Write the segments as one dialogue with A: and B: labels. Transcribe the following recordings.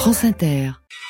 A: France Inter.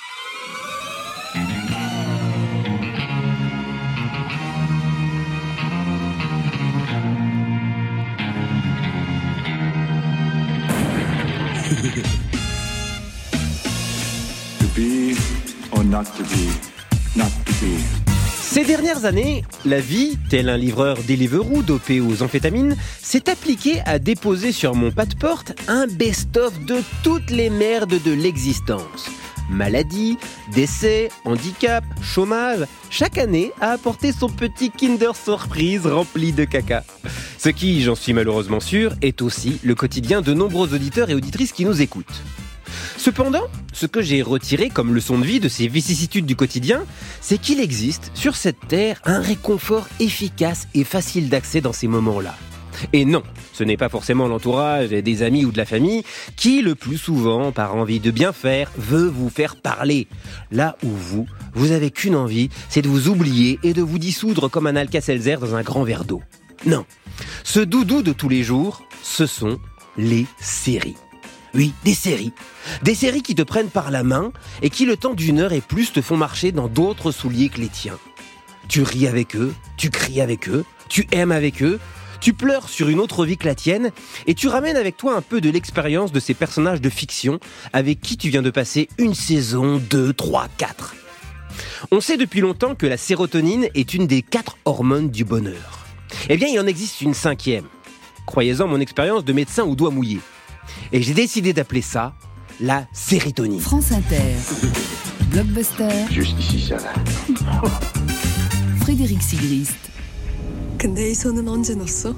B: To be or not to be, not to be.
C: Ces dernières années, la vie, tel un livreur Deliveroo dopé aux amphétamines, s'est appliquée à déposer sur mon pas de porte un best-of de toutes les merdes de l'existence. Maladie, décès, handicap, chômage, chaque année a apporté son petit Kinder Surprise rempli de caca. Ce qui, j'en suis malheureusement sûr, est aussi le quotidien de nombreux auditeurs et auditrices qui nous écoutent. Cependant, ce que j'ai retiré comme leçon de vie de ces vicissitudes du quotidien, c'est qu'il existe sur cette terre un réconfort efficace et facile d'accès dans ces moments-là. Et non, ce n'est pas forcément l'entourage, des amis ou de la famille qui, le plus souvent, par envie de bien faire, veut vous faire parler. Là où vous avez qu'une envie, c'est de vous oublier et de vous dissoudre comme un Alka-Seltzer dans un grand verre d'eau. Non, ce doudou de tous les jours, ce sont les séries. Oui, des séries. Des séries qui te prennent par la main et qui, le temps d'une heure et plus, te font marcher dans d'autres souliers que les tiens. Tu ris avec eux, tu cries avec eux, tu aimes avec eux, tu pleures sur une autre vie que la tienne et tu ramènes avec toi un peu de l'expérience de ces personnages de fiction avec qui tu viens de passer une saison, 2, 3, 4. On sait depuis longtemps que la sérotonine est une des 4 hormones du bonheur. Eh bien, il en existe une 5e. Croyez-en mon expérience de médecin au doigt mouillé. Et j'ai décidé d'appeler ça la sérotonine.
A: France Inter. Blockbuster.
B: Juste ici, ça va.
A: Frédéric Sigrist.
D: 근데 이 손은 언제 넣었어?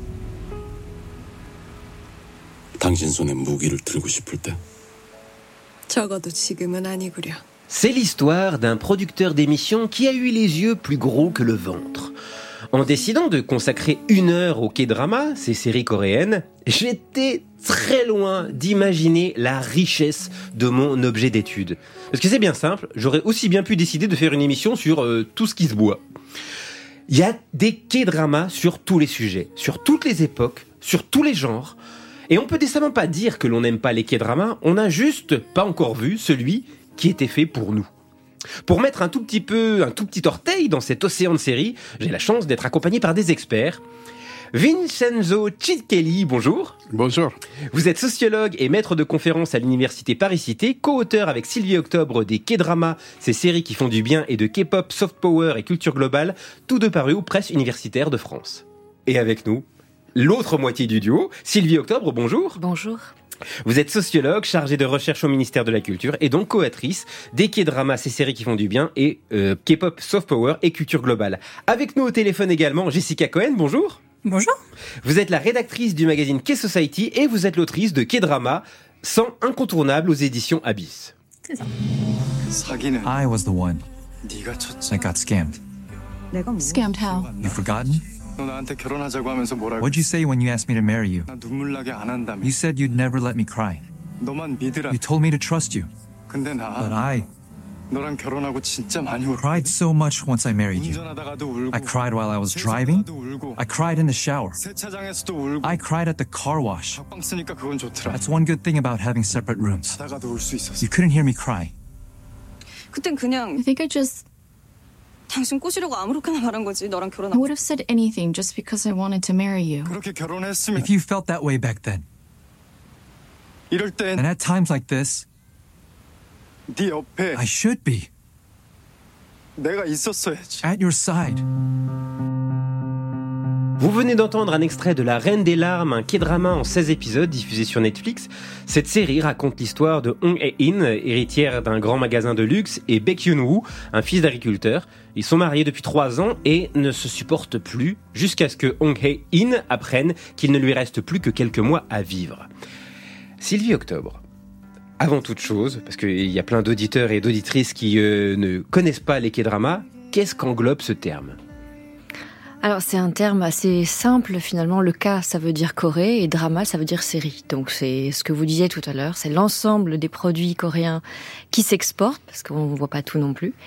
E: 당신 손에 무기를 들고 싶을 때.
D: 적어도 지금은 아니구려.
C: C'est l'histoire d'un producteur d'émissions qui a eu les yeux plus gros que le ventre. En décidant de consacrer 1 heure au K-drama, ces séries coréennes, j'étais très loin d'imaginer la richesse de mon objet d'étude. Parce que c'est bien simple, j'aurais aussi bien pu décider de faire une émission sur tout ce qui se boit. Il y a des K-dramas sur tous les sujets, sur toutes les époques, sur tous les genres. Et on peut décemment pas dire que l'on n'aime pas les K-dramas, on n'a juste pas encore vu celui qui était fait pour nous. Pour mettre un tout petit orteil dans cet océan de séries, j'ai la chance d'être accompagné par des experts. Vincenzo Cicchelli, bonjour.
F: Bonjour.
C: Vous êtes sociologue et maître de conférences à l'université Paris-Cité, co-auteur avec Sylvie Octobre des K-dramas, ces séries qui font du bien, et de K-pop, soft power et culture globale, tous deux parus aux presses universitaires de France. Et avec nous, l'autre moitié du duo, Sylvie Octobre, bonjour.
G: Bonjour.
C: Vous êtes sociologue, chargée de recherche au ministère de la Culture et donc co-autrice des K-dramas, ces séries qui font du bien, et K-pop, soft power et culture globale. Avec nous au téléphone également, Jessica Cohen, bonjour.
G: Bonjour.
C: Vous êtes la rédactrice du magazine K-Society et vous êtes l'autrice de K-drama, 100 incontournables aux éditions Abyss.
G: C'est ça.
B: 사기는
H: I was the one
B: 네가 쳤지.
H: that got scammed.
G: Scammed how?
H: You've forgotten?
B: 너 나한테 결혼하자고 하면서 뭐라고?
H: What'd you say when you asked me to marry you?
B: 나 눈물 나게 안 한다며.
H: You said you'd never let me cry.
B: 너만 믿으라.
H: You told me to trust you.
B: 근데
H: But
B: 나
H: I
B: 너랑 결혼하고 진짜 많이 울어.
H: cried so much once I married you.
B: 운전하다가도 울고.
H: I cried while I was driving.
B: 세차하다가도 울고.
H: I cried in the shower.
B: 세차장에서도 울고.
H: I cried at the car wash.
B: 방 쓰니까 그건 좋더라.
H: That's one good thing about having separate rooms.
B: 자다가도 울 수 있었어.
H: You couldn't hear me cry.
D: 그땐 그냥
G: I think I just
D: 당신 꼬시려고 아무렇게나 말한 거지. 너랑
G: I
D: 결혼하고.
G: would have said anything just because I wanted to marry you.
B: 그렇게 결혼했으면
H: If you felt that way back then,
B: 이럴 땐
H: and at times like this,
B: 네 옆에
H: I should be
B: 내가 있었어야지.
H: at your side.
C: Vous venez d'entendre un extrait de La Reine des Larmes, un K-drama en 16 épisodes diffusé sur Netflix. Cette série raconte l'histoire de Hong Hae-in, héritière d'un grand magasin de luxe, et Baek Hyun-woo, un fils d'agriculteur. Ils sont mariés depuis 3 ans et ne se supportent plus jusqu'à ce que Hong Hae-in apprenne qu'il ne lui reste plus que quelques mois à vivre. Sylvie Octobre, avant toute chose, parce qu'il y a plein d'auditeurs et d'auditrices qui ne connaissent pas les K-dramas, qu'est-ce qu'englobe ce terme ?
G: Alors c'est un terme assez simple finalement. Le K ça veut dire Corée et drama ça veut dire série. Donc c'est ce que vous disiez tout à l'heure, c'est l'ensemble des produits coréens qui s'exportent, parce qu'on ne voit pas tout non plus,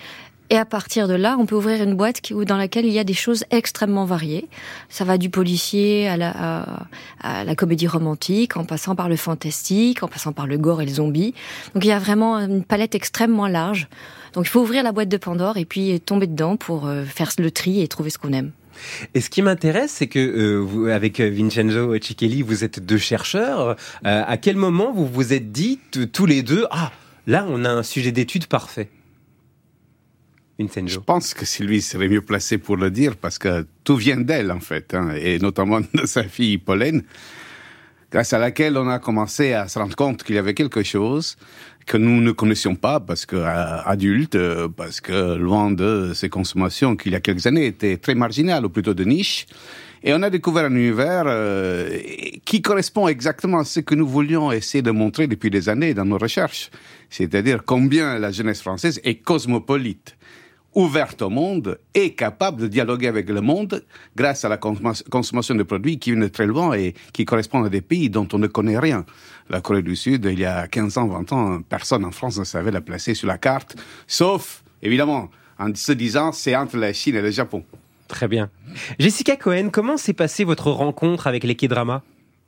G: Et à partir de là, on peut ouvrir une boîte dans laquelle il y a des choses extrêmement variées. Ça va du policier à la comédie romantique, en passant par le fantastique, en passant par le gore et le zombie. Donc il y a vraiment une palette extrêmement large. Donc il faut ouvrir la boîte de Pandore et puis tomber dedans pour faire le tri et trouver ce qu'on aime.
C: Et ce qui m'intéresse, c'est que vous, avec Vincenzo Cichelli, vous êtes deux chercheurs. À quel moment vous vous êtes dit tous les deux, là on a un sujet d'étude parfait? Vincenzo.
F: Je pense que Sylvie serait mieux placée pour le dire parce que tout vient d'elle en fait, et notamment de sa fille Pauline, grâce à laquelle on a commencé à se rendre compte qu'il y avait quelque chose que nous ne connaissions pas parce que adultes, parce que loin de ces consommations qu'il y a quelques années étaient très marginales ou plutôt de niche. Et on a découvert un univers qui correspond exactement à ce que nous voulions essayer de montrer depuis des années dans nos recherches. C'est-à-dire combien la jeunesse française est cosmopolite, ouverte au monde et capable de dialoguer avec le monde grâce à la consommation de produits qui viennent de très loin et qui correspondent à des pays dont on ne connaît rien. La Corée du Sud, il y a 15 ans, 20 ans, personne en France ne savait la placer sur la carte, sauf, évidemment, en se disant, c'est entre la Chine et le Japon.
C: Très bien. Jessica Cohen, comment s'est passée votre rencontre avec les K-dramas ?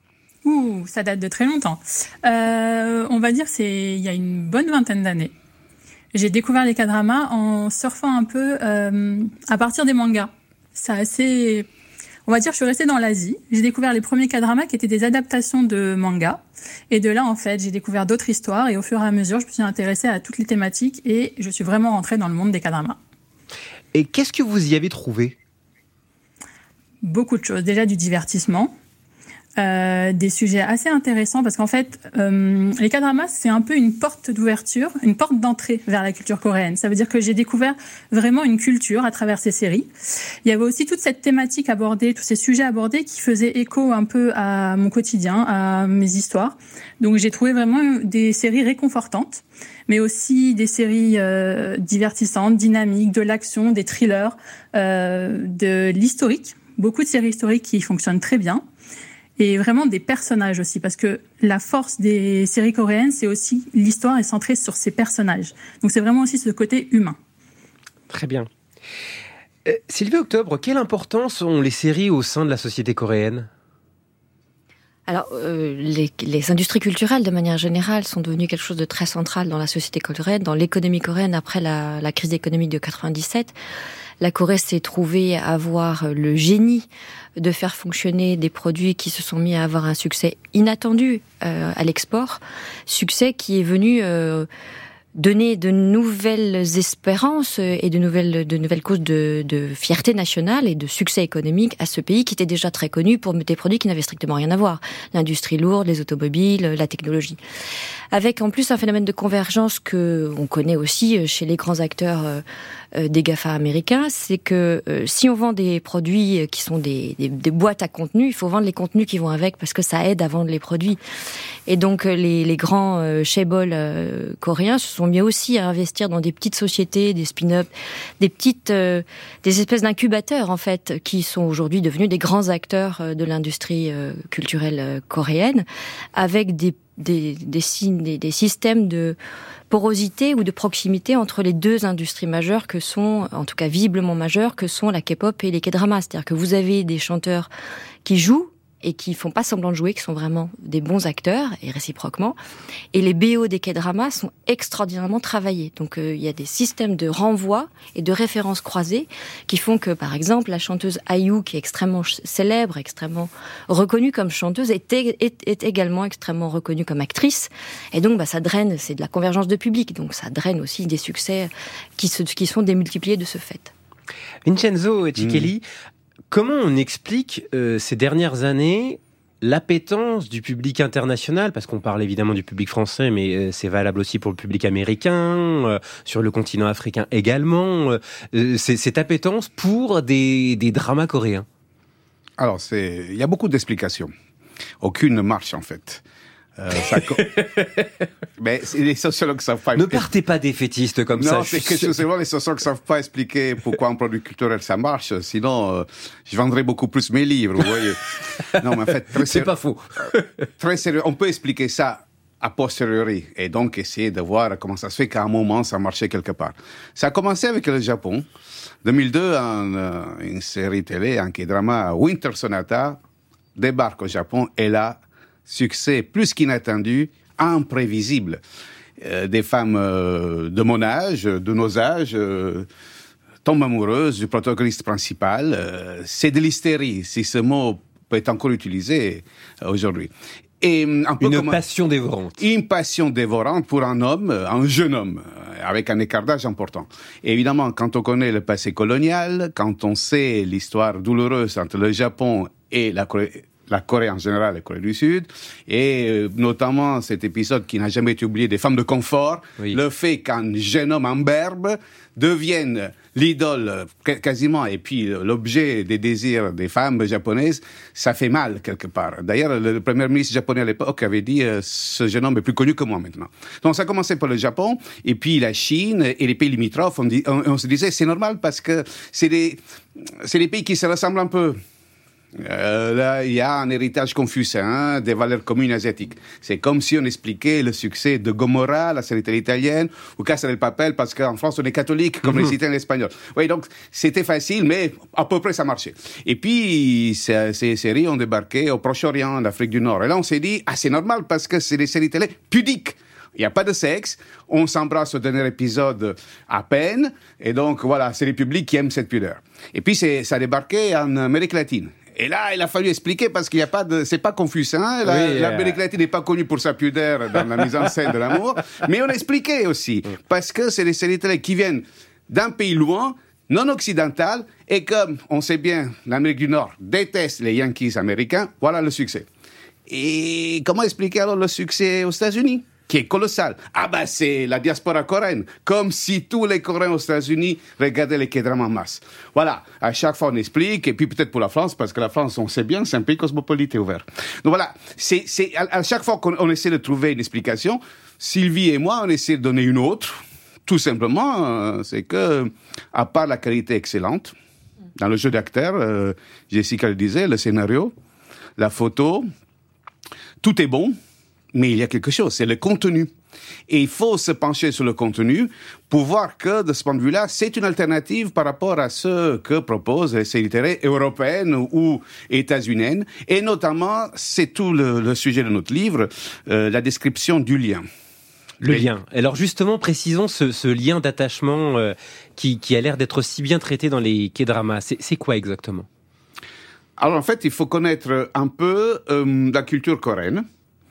I: Ça date de très longtemps. On va dire il y a une bonne vingtaine d'années. J'ai découvert les K-dramas en surfant un peu à partir des mangas. C'est assez... On va dire, je suis restée dans l'Asie. J'ai découvert les premiers K-dramas qui étaient des adaptations de mangas. Et de là, en fait, j'ai découvert d'autres histoires. Et au fur et à mesure, je me suis intéressée à toutes les thématiques. Et je suis vraiment rentrée dans le monde des K-dramas.
C: Et qu'est-ce que vous y avez trouvé ?
I: Beaucoup de choses. Déjà, du divertissement. Des sujets assez intéressants parce qu'en fait, les K-dramas, c'est un peu une porte d'ouverture, une porte d'entrée vers la culture coréenne. Ça veut dire que j'ai découvert vraiment une culture à travers ces séries. Il y avait aussi toute cette thématique abordée, tous ces sujets abordés qui faisaient écho un peu à mon quotidien, à mes histoires. Donc j'ai trouvé vraiment des séries réconfortantes, mais aussi des séries divertissantes, dynamiques, de l'action, des thrillers, de l'historique. Beaucoup de séries historiques qui fonctionnent très bien. Et vraiment des personnages aussi, parce que la force des séries coréennes, c'est aussi l'histoire est centrée sur ces personnages. Donc c'est vraiment aussi ce côté humain.
C: Très bien. Sylvie Octobre, quelle importance ont les séries au sein de la société coréenne ?
G: Alors, les industries culturelles, de manière générale, sont devenues quelque chose de très central dans la société coréenne, dans l'économie coréenne après la crise économique de 97. La Corée s'est trouvée à avoir le génie de faire fonctionner des produits qui se sont mis à avoir un succès inattendu à l'export. Succès qui est venu donner de nouvelles espérances et de nouvelles causes de fierté nationale et de succès économique à ce pays qui était déjà très connu pour des produits qui n'avaient strictement rien à voir. L'industrie lourde, les automobiles, la technologie. Avec en plus un phénomène de convergence que on connaît aussi chez les grands acteurs des GAFA américains, c'est que si on vend des produits qui sont des boîtes à contenu, il faut vendre les contenus qui vont avec parce que ça aide à vendre les produits. Et donc les grands chaebols coréens se sont mis aussi à investir dans des petites sociétés, des spin-offs, des espèces d'incubateurs en fait, qui sont aujourd'hui devenus des grands acteurs de l'industrie culturelle coréenne, avec des systèmes de porosité ou de proximité entre les deux industries majeures que sont, en tout cas visiblement majeures, que sont la K-pop et les K-dramas. C'est-à-dire que vous avez des chanteurs qui jouent et qui font pas semblant de jouer, qui sont vraiment des bons acteurs, et réciproquement. Et les BO des K-dramas sont extraordinairement travaillés. Donc il y a des systèmes de renvoi et de références croisées qui font que, par exemple, la chanteuse IU, qui est extrêmement célèbre, extrêmement reconnue comme chanteuse, est également extrêmement reconnue comme actrice. Et donc ça draine, c'est de la convergence de public, donc ça draine aussi des succès qui sont démultipliés de ce fait.
C: Vincenzo Cichelli, comment on explique ces dernières années l'appétence du public international, parce qu'on parle évidemment du public français, mais c'est valable aussi pour le public américain, sur le continent africain également, cette appétence pour des dramas coréens?
F: Alors, il y a beaucoup d'explications. Aucune ne marche en fait. Mais les sociologues savent pas.
C: Ne partez pas défaitistes comme ça.
F: Non, c'est que souvent les sociologues savent pas expliquer pourquoi un produit culturel ça marche. Sinon, je vendrais beaucoup plus mes livres. Vous voyez. Non, mais en fait,
C: c'est pas faux.
F: Très sérieux. On peut expliquer ça a posteriori, et donc essayer de voir comment ça se fait qu'à un moment, ça marchait quelque part. Ça a commencé avec le Japon. 2002, une série télé, un K-drama, Winter Sonata, débarque au Japon, et là, succès plus qu'inattendu, imprévisible. Des femmes de mon âge, de nos âges, tombent amoureuses du protagoniste principal. C'est de l'hystérie, si ce mot peut être encore utilisé aujourd'hui. Et
C: passion dévorante.
F: Une passion dévorante pour un homme, un jeune homme, avec un écart d'âge important. Et évidemment, quand on connaît le passé colonial, quand on sait l'histoire douloureuse entre le Japon et la Corée en général, la Corée du Sud, et notamment cet épisode qui n'a jamais été oublié des femmes de confort, le fait qu'un jeune homme imberbe devienne l'idole quasiment, et puis l'objet des désirs des femmes japonaises, ça fait mal quelque part. D'ailleurs, le premier ministre japonais à l'époque avait dit ce jeune homme est plus connu que moi maintenant. Donc ça a commencé par le Japon, et puis la Chine et les pays limitrophes. On se disait c'est normal parce que c'est des pays qui se ressemblent un peu. Là, il y a un héritage confucéen, des valeurs communes asiatiques. C'est comme si on expliquait le succès de Gomorrah, la série télé italienne, ou Casa del Papel, parce qu'en France, on est catholique, comme les Italiens et les Espagnols. Oui, donc, c'était facile, mais à peu près, ça marchait. Et puis, ces séries ont débarqué au Proche-Orient, en Afrique du Nord. Et là, on s'est dit, c'est normal, parce que c'est des séries télé pudiques. Il n'y a pas de sexe, on s'embrasse au dernier épisode à peine, et donc, voilà, c'est les publics qui aiment cette pudeur. Et puis, ça a débarqué en Amérique latine. Et là, il a fallu expliquer parce qu'il n'y a pas c'est pas Confucéen. L'Amérique latine n'est pas connue pour sa pudeur dans la mise en scène de l'amour. Mais on a expliqué aussi. Parce que c'est des séries télé qui viennent d'un pays loin, non occidental. Et comme on sait bien, l'Amérique du Nord déteste les Yankees américains, voilà le succès. Et comment expliquer alors le succès aux États-Unis ? Qui est colossal. C'est la diaspora coréenne. Comme si tous les Coréens aux États-Unis regardaient les K-dramas en masse. Voilà. À chaque fois, on explique. Et puis, peut-être pour la France, parce que la France, on sait bien, c'est un pays cosmopolite et ouvert. Donc voilà. À chaque fois qu'on essaie de trouver une explication, Sylvie et moi, on essaie de donner une autre. Tout simplement, c'est que, à part la qualité excellente, dans le jeu d'acteur, Jessica le disait, le scénario, la photo, tout est bon. Mais il y a quelque chose, c'est le contenu. Et il faut se pencher sur le contenu pour voir que, de ce point de vue-là, c'est une alternative par rapport à ce que proposent les séries télé européennes ou états-uniennes. Et notamment, c'est tout le sujet de notre livre, la description du lien.
C: Le lien. Alors justement, précisons ce lien d'attachement qui a l'air d'être si bien traité dans les K-dramas. C'est quoi exactement ?
F: Alors en fait, il faut connaître un peu la culture coréenne.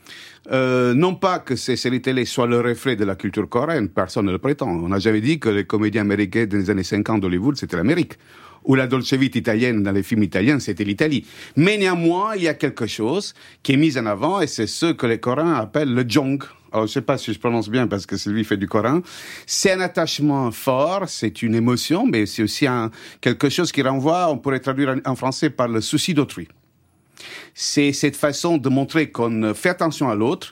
F: Non pas que ces séries télé soient le reflet de la culture coréenne, personne ne le prétend. On n'a jamais dit que les comédiens américains des années 50 d'Hollywood, c'était l'Amérique. Ou la Dolce Vita italienne dans les films italiens, c'était l'Italie. Mais néanmoins, il y a quelque chose qui est mis en avant, et c'est ce que les Coréens appellent le jong. Alors, je sais pas si je prononce bien parce que Sylvie fait du coréen. C'est un attachement fort, c'est une émotion, mais c'est aussi quelque chose qui renvoie, on pourrait traduire en français par le souci d'autrui. C'est cette façon de montrer qu'on fait attention à l'autre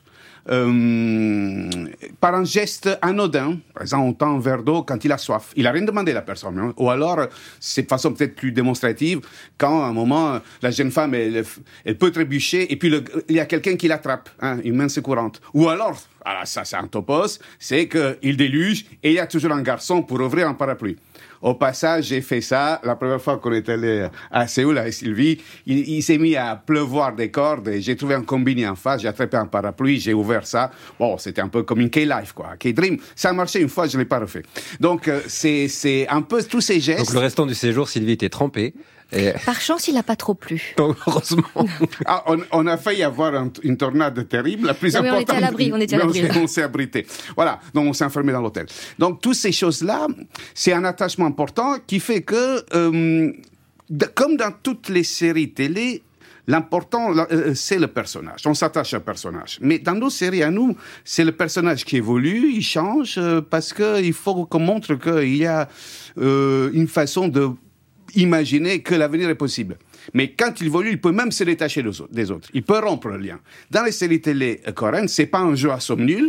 F: par un geste anodin. Par exemple, on tend un verre d'eau quand il a soif. Il n'a rien demandé, la personne. Hein. Ou alors, c'est de façon peut-être plus démonstrative, quand à un moment, la jeune femme, elle peut trébucher, et puis il y a quelqu'un qui l'attrape, une main secourante. Ou alors, ça c'est un topos, c'est qu'il déluge, et il y a toujours un garçon pour ouvrir un parapluie. Au passage, j'ai fait ça la première fois qu'on est allé à Séoul avec Sylvie. Il s'est mis à pleuvoir des cordes et j'ai trouvé un combiné en face. J'ai attrapé un parapluie, j'ai ouvert ça. Bon, c'était un peu comme une K-Life, quoi. K-Dream. Ça a marché une fois, je ne l'ai pas refait. Donc, c'est un peu tous ces gestes.
C: Donc, le restant du séjour, Sylvie était trempée. Et...
G: Par chance, il n'a pas trop plu.
C: Donc, heureusement.
F: On a failli avoir une tornade terrible, la plus importante.
G: On était à l'abri,
F: on s'est abrité. Voilà, donc on s'est enfermé dans l'hôtel. Donc, toutes ces choses-là, c'est un attachement important qui fait que, comme dans toutes les séries télé, l'important, c'est le personnage. On s'attache au personnage. Mais dans nos séries à nous, c'est le personnage qui évolue, il change, parce qu'il faut qu'on montre qu'il y a une façon de imaginer que l'avenir est possible. Mais quand il évolue, il peut même se détacher des autres. Il peut rompre le lien. Dans les séries télé coréennes, c'est pas un jeu à somme nulle.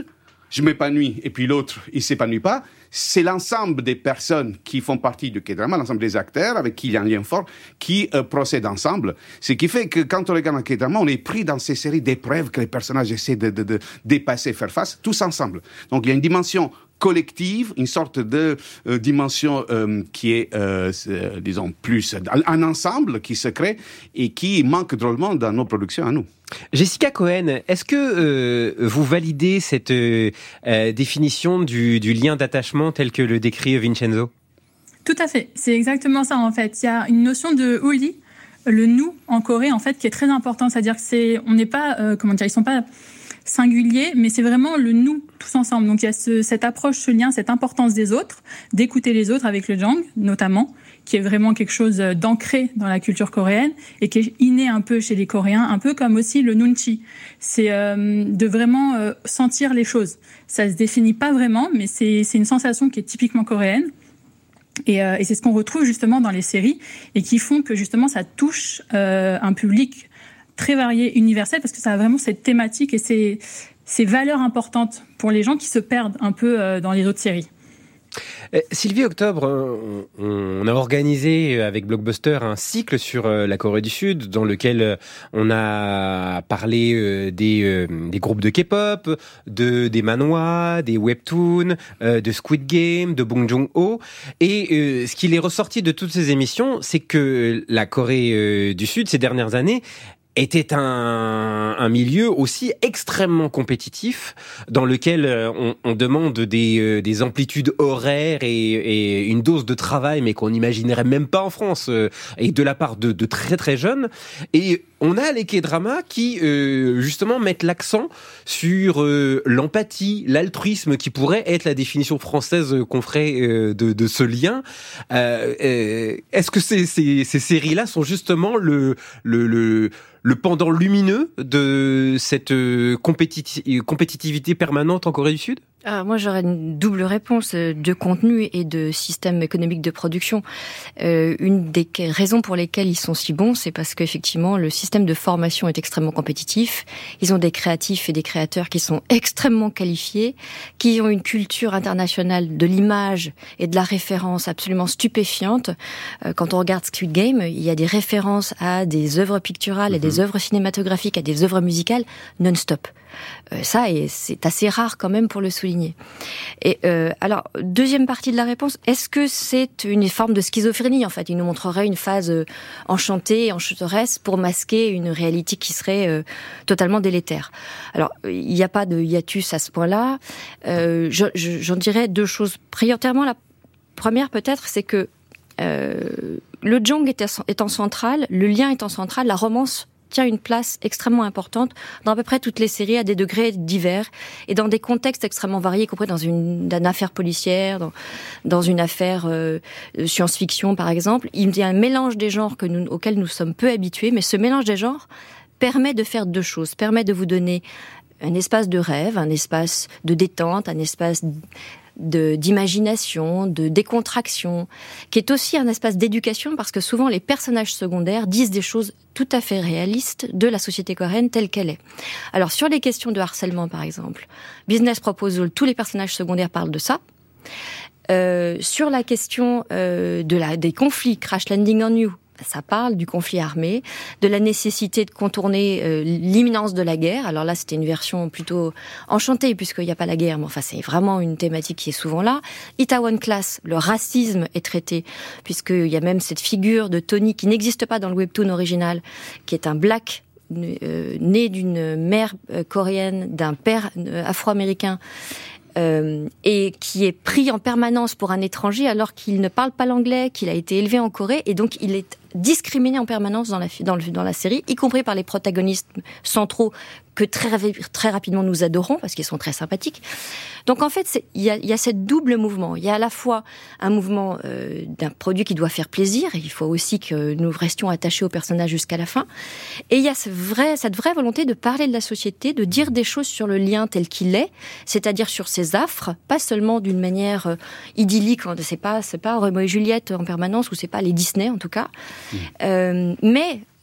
F: je m'épanouis et puis l'autre, il s'épanouit pas. C'est l'ensemble des personnes qui font partie du K-drama, l'ensemble des acteurs avec qui il y a un lien fort, qui procèdent ensemble. Ce qui fait que quand on regarde un K-drama, on est pris dans ces séries d'épreuves que les personnages essaient de dépasser, faire face, tous ensemble. Donc il y a une dimension collective, une sorte de dimension qui est, disons, plus un ensemble qui se crée et qui manque drôlement dans nos productions à nous.
C: Jessica Cohen, est-ce que vous validez cette définition du lien d'attachement tel que le décrit Vincenzo ?
I: Tout à fait, c'est exactement ça en fait. Il y a une notion de uli, le nous en Corée en fait, qui est très important. C'est-à-dire que on n'est pas, ils sont pas singuliers, mais c'est vraiment le nous tous ensemble. Donc il y a cette approche, ce lien, cette importance des autres, d'écouter les autres avec le jang notamment, qui est vraiment quelque chose d'ancré dans la culture coréenne et qui est inné un peu chez les Coréens, un peu comme aussi le nunchi. C'est de vraiment sentir les choses. Ça se définit pas vraiment, mais c'est une sensation qui est typiquement coréenne. Et c'est ce qu'on retrouve justement dans les séries et qui font que justement ça touche un public très varié, universel, parce que ça a vraiment cette thématique et ces valeurs importantes pour les gens qui se perdent un peu dans les autres séries.
C: Sylvie Octobre, on a organisé avec Blockbuster un cycle sur la Corée du Sud dans lequel on a parlé des groupes de K-pop, des manhwa, des webtoons, de Squid Game, de Bong Joon-ho. Et ce qu'il est ressorti de toutes ces émissions, c'est que la Corée du Sud, ces dernières années, était un milieu aussi extrêmement compétitif dans lequel on demande des amplitudes horaires et une dose de travail mais qu'on n'imaginerait même pas en France et de la part de très très jeunes. Et on a les K-dramas qui justement mettent l'accent sur l'empathie, l'altruisme qui pourrait être la définition française qu'on ferait de ce lien. Est-ce que ces séries-là sont justement le pendant lumineux de cette compétitivité permanente en Corée du Sud ?
G: Moi, j'aurais une double réponse de contenu et de système économique de production. Une des raisons pour lesquelles ils sont si bons, c'est parce qu'effectivement, le système de formation est extrêmement compétitif. Ils ont des créatifs et des créateurs qui sont extrêmement qualifiés, qui ont une culture internationale de l'image et de la référence absolument stupéfiante. Quand on regarde Squid Game, il y a des références à des œuvres picturales, à des œuvres cinématographiques, à des œuvres musicales non-stop. Ça, et c'est assez rare quand même pour le souligner. Et alors, deuxième partie de la réponse, est-ce que c'est une forme de schizophrénie en fait ? Il nous montrerait une phase enchantée, enchanteresse pour masquer une réalité qui serait totalement délétère. Alors, il n'y a pas de hiatus à ce point-là. J'en dirais deux choses. Prioritairement, la première peut-être, c'est que le jang étant central, le lien étant central, la romance tient une place extrêmement importante dans à peu près toutes les séries à des degrés divers et dans des contextes extrêmement variés, y compris dans une affaire policière, dans une affaire science-fiction par exemple. Il y a un mélange des genres auxquels nous sommes peu habitués, mais ce mélange des genres permet de faire deux choses, permet de vous donner un espace de rêve, un espace de détente, un espace d'imagination, de décontraction, qui est aussi un espace d'éducation parce que souvent les personnages secondaires disent des choses tout à fait réalistes de la société coréenne telle qu'elle est. Alors sur les questions de harcèlement par exemple, Business Proposal, tous les personnages secondaires parlent de ça. Sur la question des conflits, Crash Landing on You, ça parle du conflit armé, de la nécessité de contourner l'imminence de la guerre. Alors là, c'était une version plutôt enchantée, puisqu'il n'y a pas la guerre, mais enfin, c'est vraiment une thématique qui est souvent là. Itaewon Class, le racisme est traité, puisqu'il y a même cette figure de Tony qui n'existe pas dans le webtoon original, qui est un black né d'une mère coréenne, d'un père afro-américain, et qui est pris en permanence pour un étranger alors qu'il ne parle pas l'anglais, qu'il a été élevé en Corée, et donc il est discriminé en permanence dans la série, y compris par les protagonistes centraux que très rapidement nous adorons parce qu'ils sont très sympathiques. Donc en fait, il y a ce double mouvement. Il y a à la fois un mouvement d'un produit qui doit faire plaisir, et il faut aussi que nous restions attachés au personnage jusqu'à la fin. Et il y a cette vraie volonté de parler de la société, de dire des choses sur le lien tel qu'il est, c'est-à-dire sur ses affres, pas seulement d'une manière idyllique. C'est pas Roméo et Juliette en permanence, ou c'est pas les Disney en tout cas, mais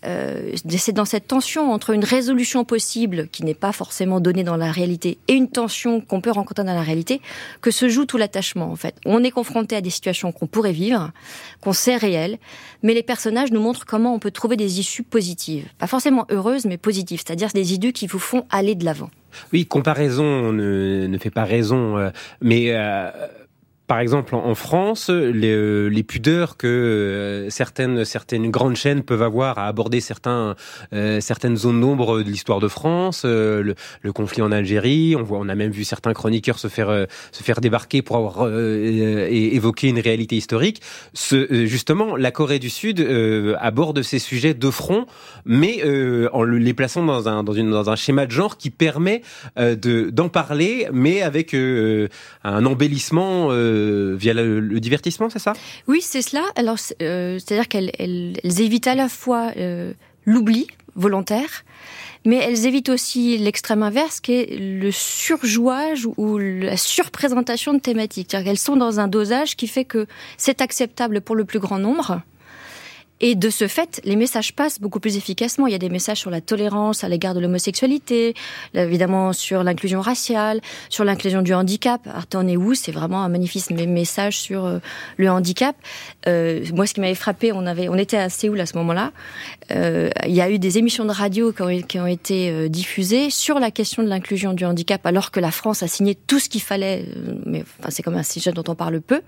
G: c'est dans cette tension entre une résolution possible qui n'est pas forcément donnée dans la réalité et une tension qu'on peut rencontrer dans la réalité que se joue tout l'attachement, en fait. On est confronté à des situations qu'on pourrait vivre, qu'on sait réelles, mais les personnages nous montrent comment on peut trouver des issues positives. Pas forcément heureuses, mais positives, c'est-à-dire des idées qui vous font aller de l'avant.
C: Oui, comparaison ne fait pas raison, mais par exemple, en France, les pudeurs que certaines grandes chaînes peuvent avoir à aborder certaines zones d'ombre de l'histoire de France, le conflit en Algérie, on a même vu certains chroniqueurs se faire débarquer pour avoir évoqué une réalité historique. Justement, la Corée du Sud aborde ces sujets de front, mais en les plaçant dans un schéma de genre qui permet d'en parler, mais avec un embellissement via le divertissement, c'est ça ?
G: Oui, c'est cela. Alors, c'est-à-dire qu'elles évitent à la fois l'oubli volontaire, mais elles évitent aussi l'extrême inverse, qui est le surjouage ou la surprésentation de thématiques. C'est-à-dire qu'elles sont dans un dosage qui fait que c'est acceptable pour le plus grand nombre. Et de ce fait, les messages passent beaucoup plus efficacement. Il y a des messages sur la tolérance à l'égard de l'homosexualité, évidemment sur l'inclusion raciale, sur l'inclusion du handicap. Arte en est où ? C'est vraiment un magnifique message sur le handicap. Moi, ce qui m'avait frappé, on était à Séoul à ce moment-là. Il y a eu des émissions de radio qui ont été diffusées sur la question de l'inclusion du handicap, alors que la France a signé tout ce qu'il fallait. Mais enfin, c'est comme un sujet dont on parle peu.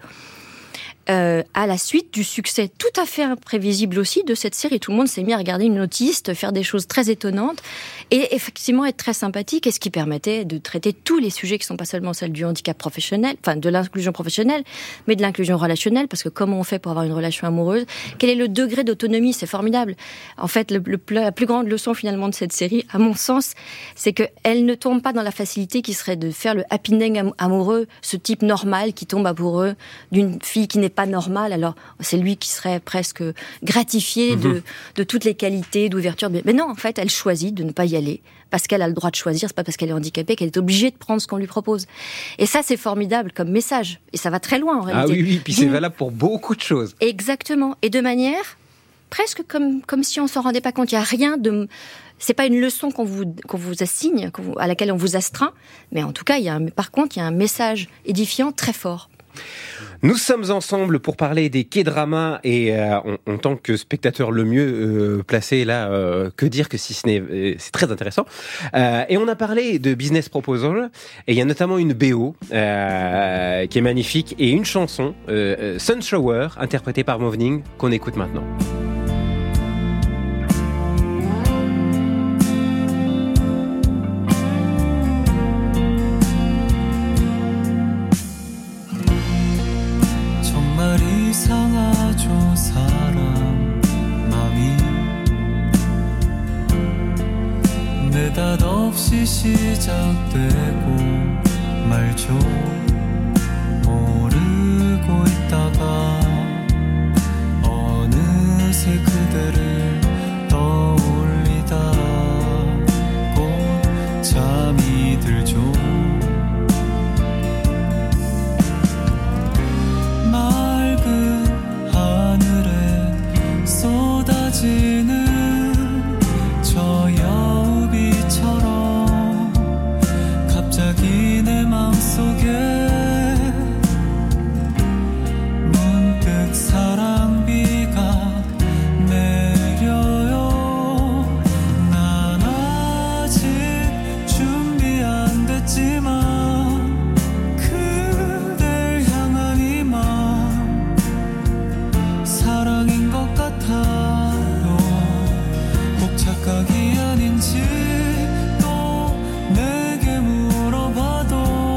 G: À la suite du succès tout à fait imprévisible aussi de cette série. Tout le monde s'est mis à regarder une autiste faire des choses très étonnantes et effectivement être très sympathique, et ce qui permettait de traiter tous les sujets qui sont pas seulement celles du handicap professionnel, enfin de l'inclusion professionnelle, mais de l'inclusion relationnelle, parce que comment on fait pour avoir une relation amoureuse ? Quel est le degré d'autonomie ? C'est formidable. En fait, la plus grande leçon finalement de cette série, à mon sens, c'est qu'elle ne tombe pas dans la facilité qui serait de faire le happy ending amoureux, ce type normal qui tombe amoureux d'une fille qui n'est pas normal, alors c'est lui qui serait presque gratifié de toutes les qualités d'ouverture. Mais non, en fait, elle choisit de ne pas y aller parce qu'elle a le droit de choisir. C'est pas parce qu'elle est handicapée qu'elle est obligée de prendre ce qu'on lui propose. Et ça, c'est formidable comme message. Et ça va très loin en réalité.
C: Ah oui, puis c'est valable pour beaucoup de choses.
G: Exactement. Et de manière presque comme si on s'en rendait pas compte. Il y a rien de... C'est pas une leçon qu'on vous assigne, à laquelle on vous astreint, mais en tout cas, par contre, il y a un message édifiant très fort.
C: Nous sommes ensemble pour parler des K-dramas et en tant que spectateur le mieux placé là, que dire que si ce n'est... c'est très intéressant. Et on a parlé de Business Proposal et il y a notamment une BO qui est magnifique et une chanson, Sun Shower, interprétée par Movning, qu'on écoute maintenant.
J: 이상하죠 사람 맘이 느닷없이 시작되고 말죠 모르고 있다가 어느새 그대를 떠올리다 곧 잠이 들죠 하늘에 쏟아지는 저 여우비처럼 갑자기 내 마음속에 문득 사랑비가 내려요 난 아직 준비 안 됐지만 사랑인 것 같아요 꼭 착각이 아닌지 또 내게 물어봐도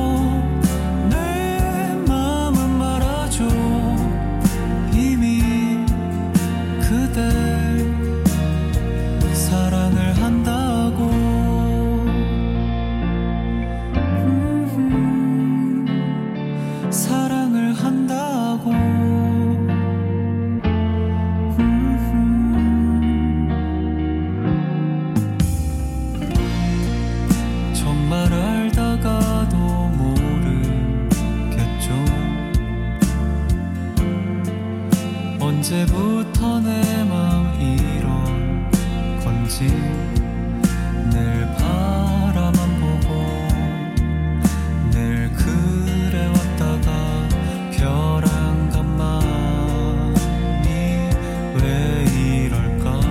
J: 내 마음은 말하죠 이미 그댈 사랑을 한다고 사랑을 한다고 정말 알다가도 모르겠죠 언제부터 내 마음 이런 없이 늘 바라만 보고 늘 그래왔다가 벼랑간만이 왜 이럴까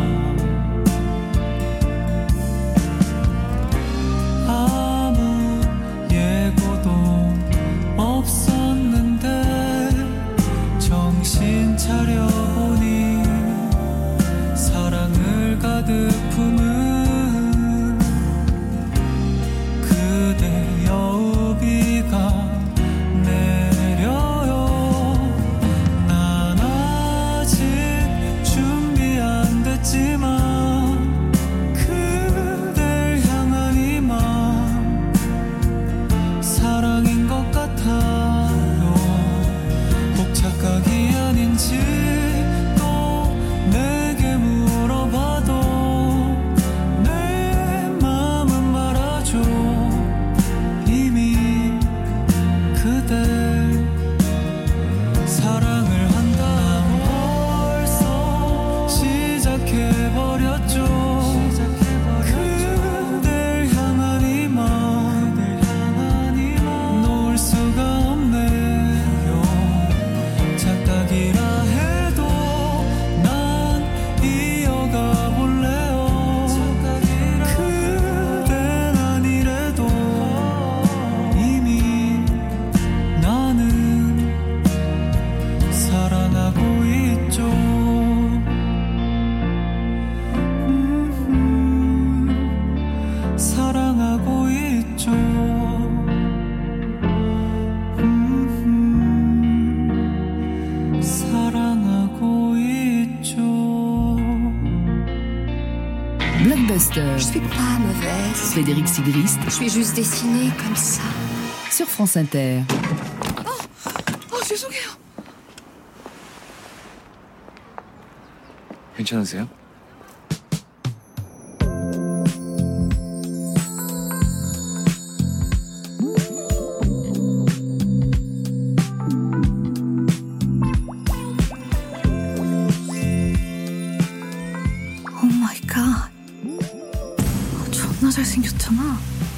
J: 아무 예고도 없었는데 정신 차려보니 사랑을 가득 품은 그대 여우비가 내려요 난 아직 준비 안 됐지만 그댈 향한 이 마음 사랑인 것 같아요 꼭 착각이 아닌지 또 내게 물어봐도 내 마음은 말아줘 이미 그댈 사랑을 한다고 벌써 시작해버렸죠 그댈 향한 이 마음 놓을 수가 없네요 착각이라 해도 난 이어가 볼래요 그댄 아니래도 이미 나는 사랑하고 있죠 사랑하고 있죠 사랑하고 있죠
A: Blockbuster.
K: Je suis pas mauvaise.
A: Frédéric Sigrist
K: Je suis juste dessinée comme ça.
A: sur France Inter.
K: Oh, 죄송해요.
L: 괜찮으세요?
K: Oh my god. 존나 잘생겼잖아.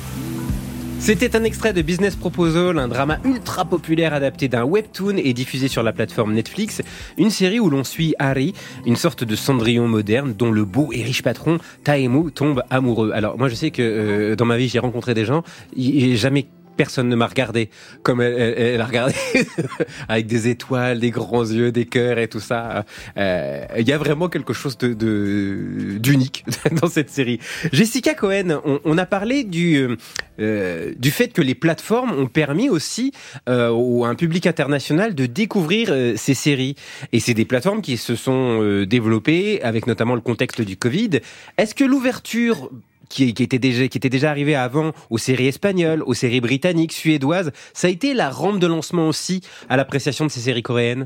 C: C'était un extrait de Business Proposal, un drama ultra populaire adapté d'un webtoon et diffusé sur la plateforme Netflix. Une série où l'on suit Harry, une sorte de Cendrillon moderne dont le beau et riche patron Taemu tombe amoureux. Alors moi je sais que dans ma vie j'ai rencontré des gens, jamais personne ne m'a regardé comme elle a regardé avec des étoiles, des grands yeux, des cœurs et tout ça. Il y a vraiment quelque chose d'unique dans cette série. Jessica Cohen, on a parlé du fait que les plateformes ont permis aussi à un public international de découvrir ces séries. Et c'est des plateformes qui se sont développées avec notamment le contexte du Covid. Est-ce que l'ouverture qui était déjà arrivé avant aux séries espagnoles, aux séries britanniques, suédoises, ça a été la rampe de lancement aussi à l'appréciation de ces séries coréennes?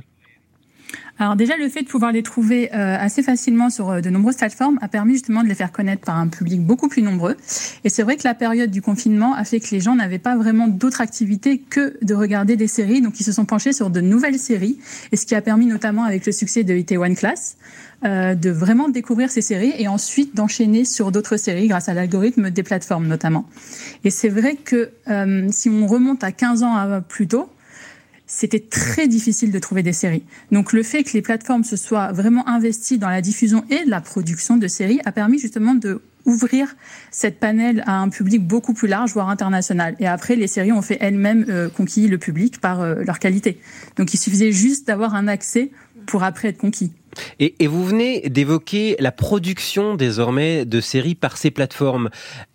I: Alors déjà, le fait de pouvoir les trouver assez facilement sur de nombreuses plateformes a permis justement de les faire connaître par un public beaucoup plus nombreux. Et c'est vrai que la période du confinement a fait que les gens n'avaient pas vraiment d'autres activités que de regarder des séries. Donc ils se sont penchés sur de nouvelles séries. Et ce qui a permis notamment avec le succès de Itaewon Class de vraiment découvrir ces séries et ensuite d'enchaîner sur d'autres séries grâce à l'algorithme des plateformes notamment. Et c'est vrai que si on remonte à 15 ans plus tôt, c'était très difficile de trouver des séries. Donc le fait que les plateformes se soient vraiment investies dans la diffusion et la production de séries a permis justement de ouvrir cette panel à un public beaucoup plus large, voire international. Et après, les séries ont fait elles-mêmes conquis le public par leur qualité. Donc il suffisait juste d'avoir un accès pour après être conquis.
C: Et vous venez d'évoquer la production désormais de séries par ces plateformes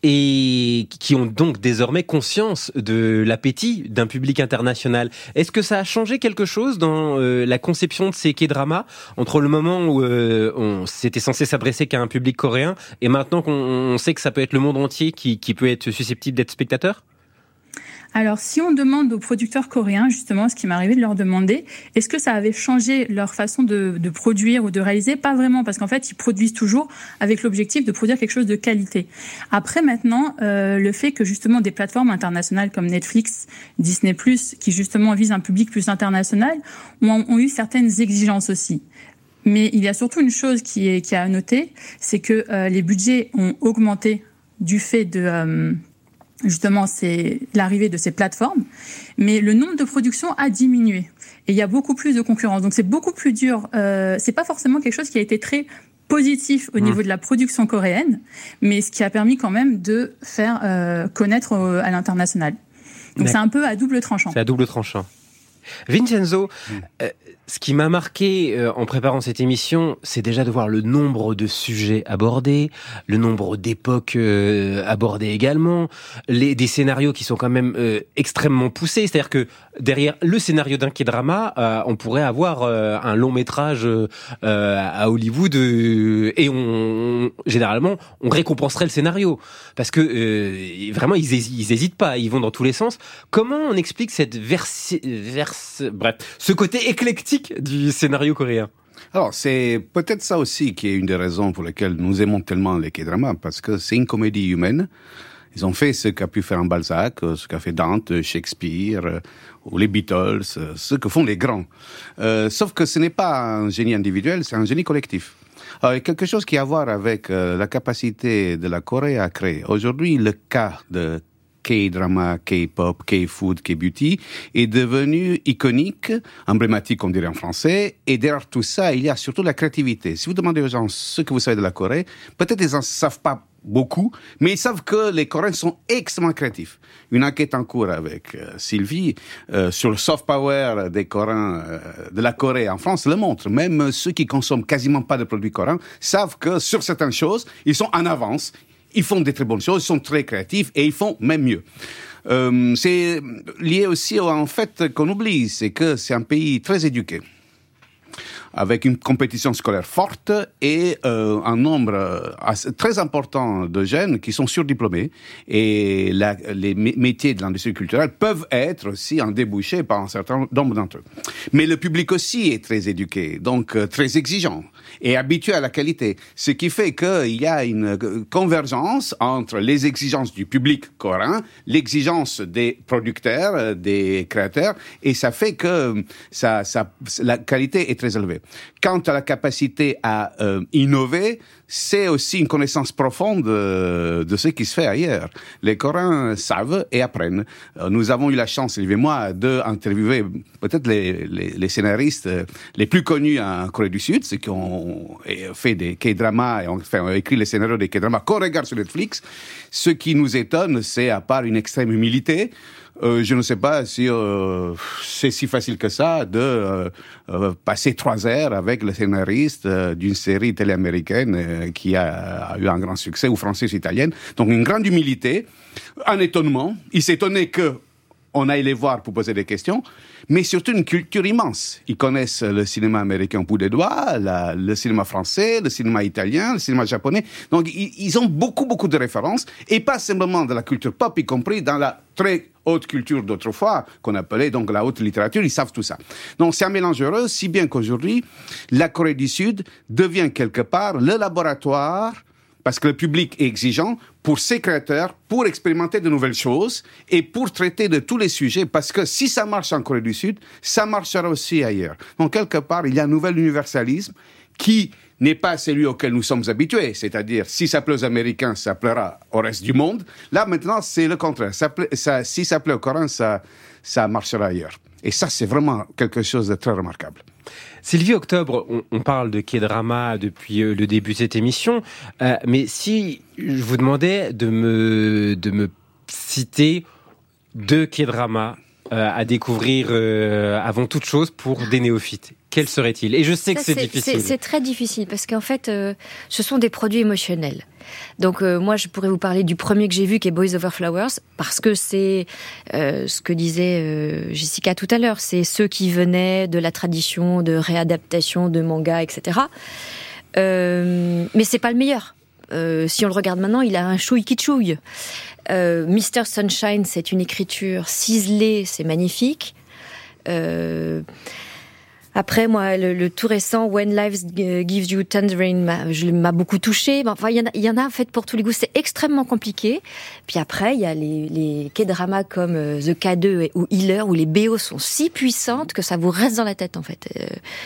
C: et qui ont donc désormais conscience de l'appétit d'un public international. Est-ce que ça a changé quelque chose dans la conception de ces K-dramas entre le moment où on s'était censé s'adresser qu'à un public coréen et maintenant qu'on sait que ça peut être le monde entier qui peut être susceptible d'être spectateur ?
I: Alors, si on demande aux producteurs coréens, justement, ce qui m'est arrivé de leur demander, est-ce que ça avait changé leur façon de produire ou de réaliser? Pas vraiment, parce qu'en fait, ils produisent toujours avec l'objectif de produire quelque chose de qualité. Après, maintenant, le fait que, justement, des plateformes internationales comme Netflix, Disney+, qui, justement, visent un public plus international, ont eu certaines exigences aussi. Mais il y a surtout une chose qui est à noter, c'est que les budgets ont augmenté du fait de justement l'arrivée de ces plateformes, mais le nombre de productions a diminué et il y a beaucoup plus de concurrence. Donc c'est beaucoup plus dur. C'est pas forcément quelque chose qui a été très positif au niveau de la production coréenne, mais ce qui a permis quand même de faire connaître à l'international. Donc c'est un peu à double tranchant.
C: C'est à double tranchant. Vincenzo, ce qui m'a marqué en préparant cette émission, c'est déjà de voir le nombre de sujets abordés, le nombre d'époques abordées également, des scénarios qui sont quand même extrêmement poussés. C'est-à-dire que derrière le scénario d'un K-drama, on pourrait avoir un long métrage à Hollywood et généralement on récompenserait le scénario parce que vraiment ils hésitent pas, ils vont dans tous les sens. Comment on explique cette ce côté éclectique du scénario coréen?
F: Alors, c'est peut-être ça aussi qui est une des raisons pour lesquelles nous aimons tellement les K-dramas, parce que c'est une comédie humaine. Ils ont fait ce qu'a pu faire un Balzac, ce qu'a fait Dante, Shakespeare, ou les Beatles, ce que font les grands. Sauf que ce n'est pas un génie individuel, c'est un génie collectif. Alors, il y a quelque chose qui a à voir avec la capacité de la Corée à créer. Aujourd'hui, le cas de K-drama, K-pop, K-food, K-beauty est devenu iconique, emblématique, on dirait en français, et derrière tout ça, il y a surtout la créativité. Si vous demandez aux gens ce que vous savez de la Corée, peut-être ils n'en savent pas beaucoup, mais ils savent que les Coréens sont extrêmement créatifs. Une enquête en cours avec Sylvie sur le soft power des Coréens de la Corée en France le montre. Même ceux qui consomment quasiment pas de produits coréens savent que sur certaines choses, ils sont en avance. Ils font des très bonnes choses, ils sont très créatifs et ils font même mieux. C'est lié aussi au fait qu'on oublie, c'est que c'est un pays très éduqué, avec une compétition scolaire forte et un nombre très important de jeunes qui sont surdiplômés. Et les métiers de l'industrie culturelle peuvent être aussi en débouché par un certain nombre d'entre eux. Mais le public aussi est très éduqué, donc très exigeant et habitué à la qualité. Ce qui fait qu'il y a une convergence entre les exigences du public coréen, l'exigence des producteurs, des créateurs, et ça fait que la qualité est très élevée. Quant à la capacité à innover, c'est aussi une connaissance profonde de ce qui se fait ailleurs. Les Coréens savent et apprennent. Nous avons eu la chance, Sylvie et moi, d'interviewer peut-être les scénaristes les plus connus en Corée du Sud, ceux qui ont fait des K-dramas et ont écrit les scénarios des K-dramas qu'on regarde sur Netflix. Ce qui nous étonne, c'est à part une extrême humilité, je ne sais pas si c'est si facile que ça de passer 3 heures avec le scénariste d'une série télé américaine qui a eu un grand succès, ou française, italienne. Donc une grande humilité, un étonnement. Il s'étonnait que on aille les voir pour poser des questions, mais surtout une culture immense. Ils connaissent le cinéma américain au bout des doigts, le cinéma français, le cinéma italien, le cinéma japonais. Donc, ils ont beaucoup de références, et pas simplement de la culture pop, y compris dans la très haute culture d'autrefois, qu'on appelait donc la haute littérature. Ils savent tout ça. Donc, c'est un mélange heureux, si bien qu'aujourd'hui, la Corée du Sud devient quelque part le laboratoire, parce que le public est exigeant, pour ses créateurs, pour expérimenter de nouvelles choses et pour traiter de tous les sujets, parce que si ça marche en Corée du Sud, ça marchera aussi ailleurs. Donc, quelque part, il y a un nouvel universalisme qui n'est pas celui auquel nous sommes habitués, c'est-à-dire, si ça plaît aux Américains, ça plaira au reste du monde. Là, maintenant, c'est le contraire. Si ça plaît aux Coréens, ça marchera ailleurs. Et ça, c'est vraiment quelque chose de très remarquable.
C: Sylvie Octobre, on parle de K-drama depuis le début de cette émission, mais si je vous demandais de me citer 2 K-dramas à découvrir avant toute chose pour des néophytes, quels seraient-ils? Et je sais que c'est difficile.
G: C'est très difficile parce qu'en fait, ce sont des produits émotionnels. Donc moi, je pourrais vous parler du premier que j'ai vu, qui est Boys Over Flowers, parce que c'est ce que disait Jessica tout à l'heure. C'est ceux qui venaient de la tradition de réadaptation de manga, etc. Mais c'est pas le meilleur. Si on le regarde maintenant, il a un chouï qui chouille. Mr. Sunshine, c'est une écriture ciselée, c'est magnifique. Après, moi, le tout récent, When Life Gives You Tangerine, m'a beaucoup touchée. Enfin, il y en a en fait pour tous les goûts. C'est extrêmement compliqué. Puis après, il y a les K-dramas comme The K2 ou Healer, où les BO sont si puissantes que ça vous reste dans la tête, en fait.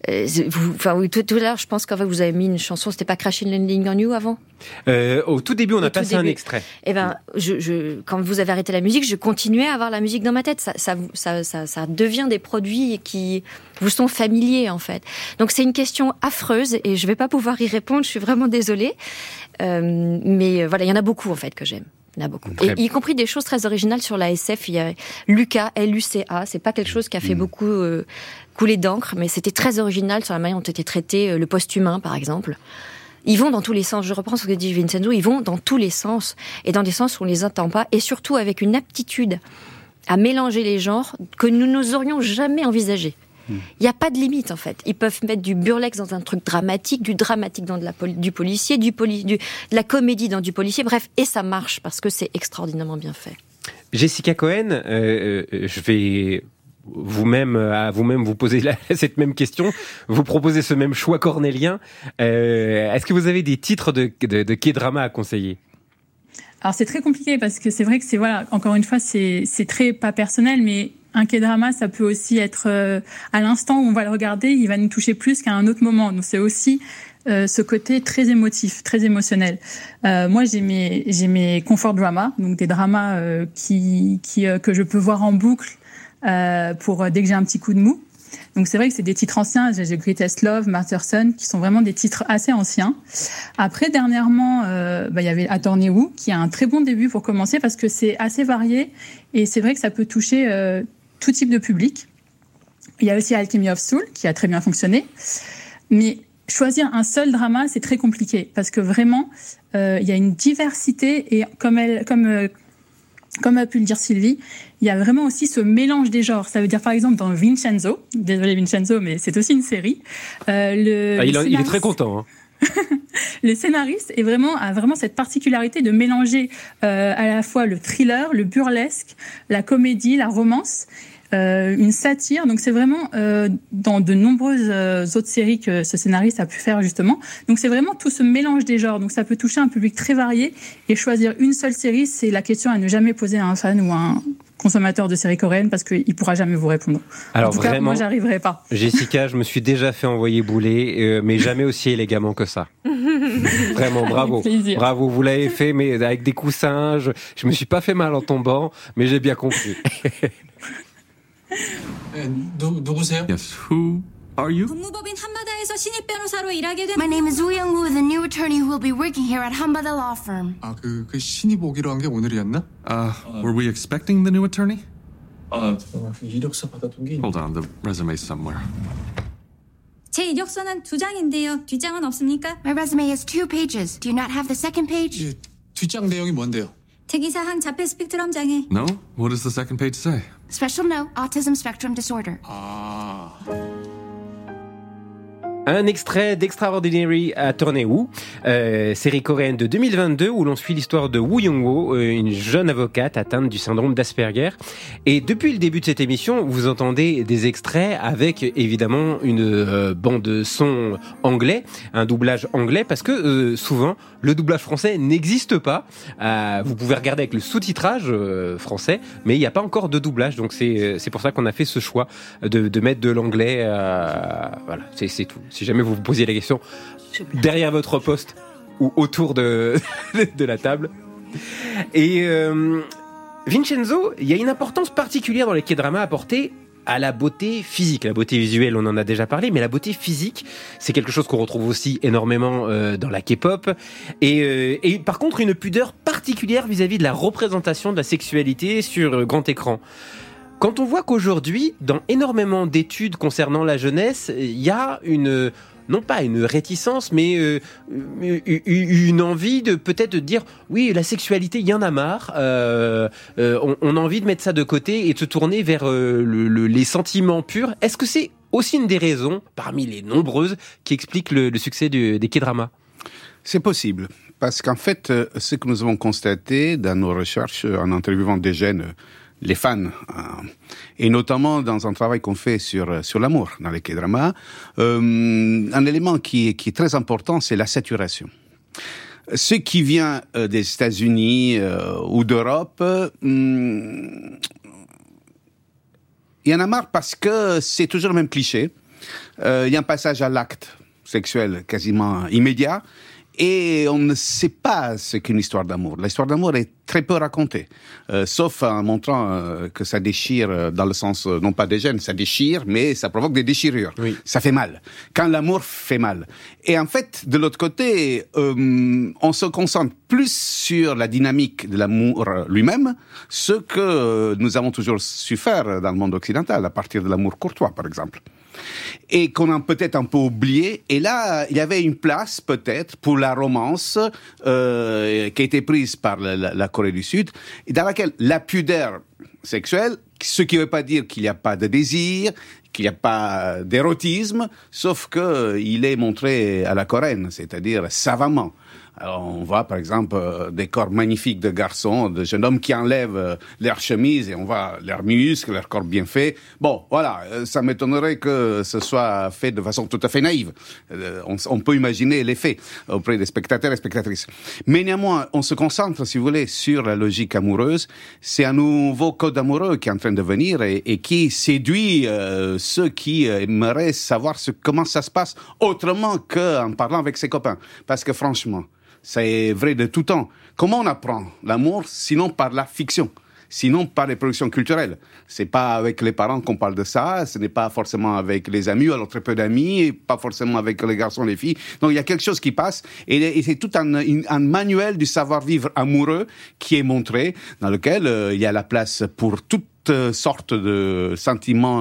G: Oui, tout à l'heure, je pense qu'en fait, vous avez mis une chanson, c'était pas Crashing Landing on You avant?
C: Au tout début, on a passé un extrait.
G: Eh ben, quand vous avez arrêté la musique, je continuais à avoir la musique dans ma tête. Ça devient des produits qui vous sont familiers, en fait. Donc, c'est une question affreuse et je vais pas pouvoir y répondre. Je suis vraiment désolée. Mais voilà, il y en a beaucoup, en fait, que j'aime. Il y en a beaucoup. Et, y compris des choses très originales sur la SF. Il y a Lucas, L-U-C-A. C'est pas quelque chose qui a fait beaucoup couler d'encre, mais c'était très original sur la manière dont était traité le post-humain, par exemple. Ils vont dans tous les sens. Je reprends ce que dit Vincenzo. Ils vont dans tous les sens. Et dans des sens où on les entend pas. Et surtout avec une aptitude à mélanger les genres que nous n'oserions jamais envisager. Il n'y a pas de limite, en fait. Ils peuvent mettre du burlesque dans un truc dramatique, du dramatique dans du policier, de la comédie dans du policier, bref, et ça marche, parce que c'est extraordinairement bien fait.
C: Jessica Cohen, je vais à vous-même vous poser cette même question, vous proposer ce même choix cornélien. Est-ce que vous avez des titres de K-drama à conseiller ?
I: Alors c'est très compliqué, parce que c'est vrai que encore une fois, c'est très pas personnel, mais un K-drama, ça peut aussi être à l'instant où on va le regarder, il va nous toucher plus qu'à un autre moment. Donc c'est aussi ce côté très émotif, très émotionnel. Moi, j'ai mes comfort dramas, donc des dramas que je peux voir en boucle pour dès que j'ai un petit coup de mou. Donc c'est vrai que c'est des titres anciens, j'ai Greatest Love, Martyr Son, qui sont vraiment des titres assez anciens. Après, dernièrement, il y avait Attorney Woo, qui a un très bon début pour commencer, parce que c'est assez varié, et c'est vrai que ça peut toucher tout type de public. Il y a aussi Alchemy of Soul, qui a très bien fonctionné. Mais choisir un seul drama, c'est très compliqué, parce que vraiment, il y a une diversité, et comme a pu le dire Sylvie, il y a vraiment aussi ce mélange des genres. Ça veut dire, par exemple, dans Vincenzo, désolé Vincenzo, mais c'est aussi une série. Il
C: est très content. Hein.
I: Le scénariste a vraiment cette particularité de mélanger à la fois le thriller, le burlesque, la comédie, la romance, une satire. Donc c'est vraiment dans de nombreuses autres séries que ce scénariste a pu faire justement. Donc c'est vraiment tout ce mélange des genres. Donc ça peut toucher un public très varié, et choisir une seule série, c'est la question à ne jamais poser à un fan ou à un consommateur de séries coréennes, parce qu'il pourra jamais vous répondre.
C: Alors
I: en tout cas,
C: vraiment,
I: moi j'arriverai pas.
C: Jessica, je me suis déjà fait envoyer bouler, mais jamais aussi élégamment que ça. Vraiment, bravo. Bravo, vous l'avez fait, mais avec des coussins. Je me suis pas fait mal en tombant, mais j'ai bien compris.
L: 누구세요? Yes, who are you?
K: 법무법인 한마다에서 신입 변호사로 일하게 된. My name is Woo Young-woo, the new attorney who will be working here at Hanbada Law Firm.
L: 그 신입 오기로 한 게 오늘이었나? Were we expecting the new attorney?
B: 이력서 받아둔 게.
L: Hold on, the resume's somewhere.
K: 제 이력서는 2장인데요. 뒷장은 없습니까? My resume is 2 pages. Do you not have the second page?
B: 뒷장 내용이 뭔데요?
K: 특이사항 자폐 스펙트럼장애.
L: No? What does the second page say?
K: Special note, autism spectrum disorder.
C: Un extrait d'Extraordinary Attorney Woo, série coréenne de 2022 où l'on suit l'histoire de Woo Young-woo, une jeune avocate atteinte du syndrome d'Asperger. Et depuis le début de cette émission, vous entendez des extraits avec évidemment une bande son anglais, un doublage anglais, parce que souvent le doublage français n'existe pas. Vous pouvez regarder avec le sous-titrage français, mais il n'y a pas encore de doublage. Donc c'est pour ça qu'on a fait ce choix de mettre de l'anglais. Voilà, c'est tout. Si jamais vous vous posiez la question derrière votre poste ou autour de la table. Et Vincenzo, il y a une importance particulière dans les K-dramas apportée à la beauté physique. La beauté visuelle, on en a déjà parlé, mais la beauté physique, c'est quelque chose qu'on retrouve aussi énormément dans la K-pop. Et par contre, une pudeur particulière vis-à-vis de la représentation de la sexualité sur grand écran. Quand on voit qu'aujourd'hui, dans énormément d'études concernant la jeunesse, il y a non pas une réticence, mais une envie de peut-être dire oui, la sexualité, il y en a marre. On a envie de mettre ça de côté et de se tourner vers les sentiments purs. Est-ce que c'est aussi une des raisons, parmi les nombreuses, qui expliquent le succès des K-dramas ?
F: C'est possible, parce qu'en fait, ce que nous avons constaté dans nos recherches, en interviewant des jeunes, les fans, et notamment dans un travail qu'on fait sur l'amour dans les K-dramas, un élément qui est très important, c'est la saturation. Ce qui vient des États-Unis ou d'Europe, il y en a marre parce que c'est toujours le même cliché. il y a un passage à l'acte sexuel quasiment immédiat, et on ne sait pas ce qu'est une histoire d'amour. L'histoire d'amour est très peu racontée, sauf en montrant que ça déchire dans le sens, non pas des gènes, ça déchire, mais ça provoque des déchirures. Oui. Ça fait mal. Quand l'amour fait mal. Et en fait, de l'autre côté, on se concentre plus sur la dynamique de l'amour lui-même, ce que nous avons toujours su faire dans le monde occidental, à partir de l'amour courtois, par exemple. Et qu'on a peut-être un peu oublié. Et là, il y avait une place, peut-être, pour la romance qui a été prise par la Corée du Sud, et dans laquelle la pudeur sexuelle, ce qui ne veut pas dire qu'il n'y a pas de désir, qu'il n'y a pas d'érotisme, sauf qu'il est montré à la coréenne, c'est-à-dire savamment. Alors, on voit, par exemple, des corps magnifiques de garçons, de jeunes hommes qui enlèvent leur chemise et on voit leurs muscles, leur corps bien fait. Bon, voilà, ça m'étonnerait que ce soit fait de façon tout à fait naïve. On peut imaginer l'effet auprès des spectateurs et spectatrices. Mais néanmoins, on se concentre, si vous voulez, sur la logique amoureuse. C'est un nouveau code amoureux qui est en train de venir et qui séduit ceux qui aimeraient savoir comment ça se passe autrement qu'en parlant avec ses copains. Parce que franchement, c'est vrai de tout temps. Comment on apprend l'amour sinon par la fiction, sinon par les productions culturelles? C'est pas avec les parents qu'on parle de ça, ce n'est pas forcément avec les amis, alors très peu d'amis, pas forcément avec les garçons et les filles. Donc il y a quelque chose qui passe et c'est tout un manuel du savoir-vivre amoureux qui est montré, dans lequel il y a la place pour toute sorte de sentiments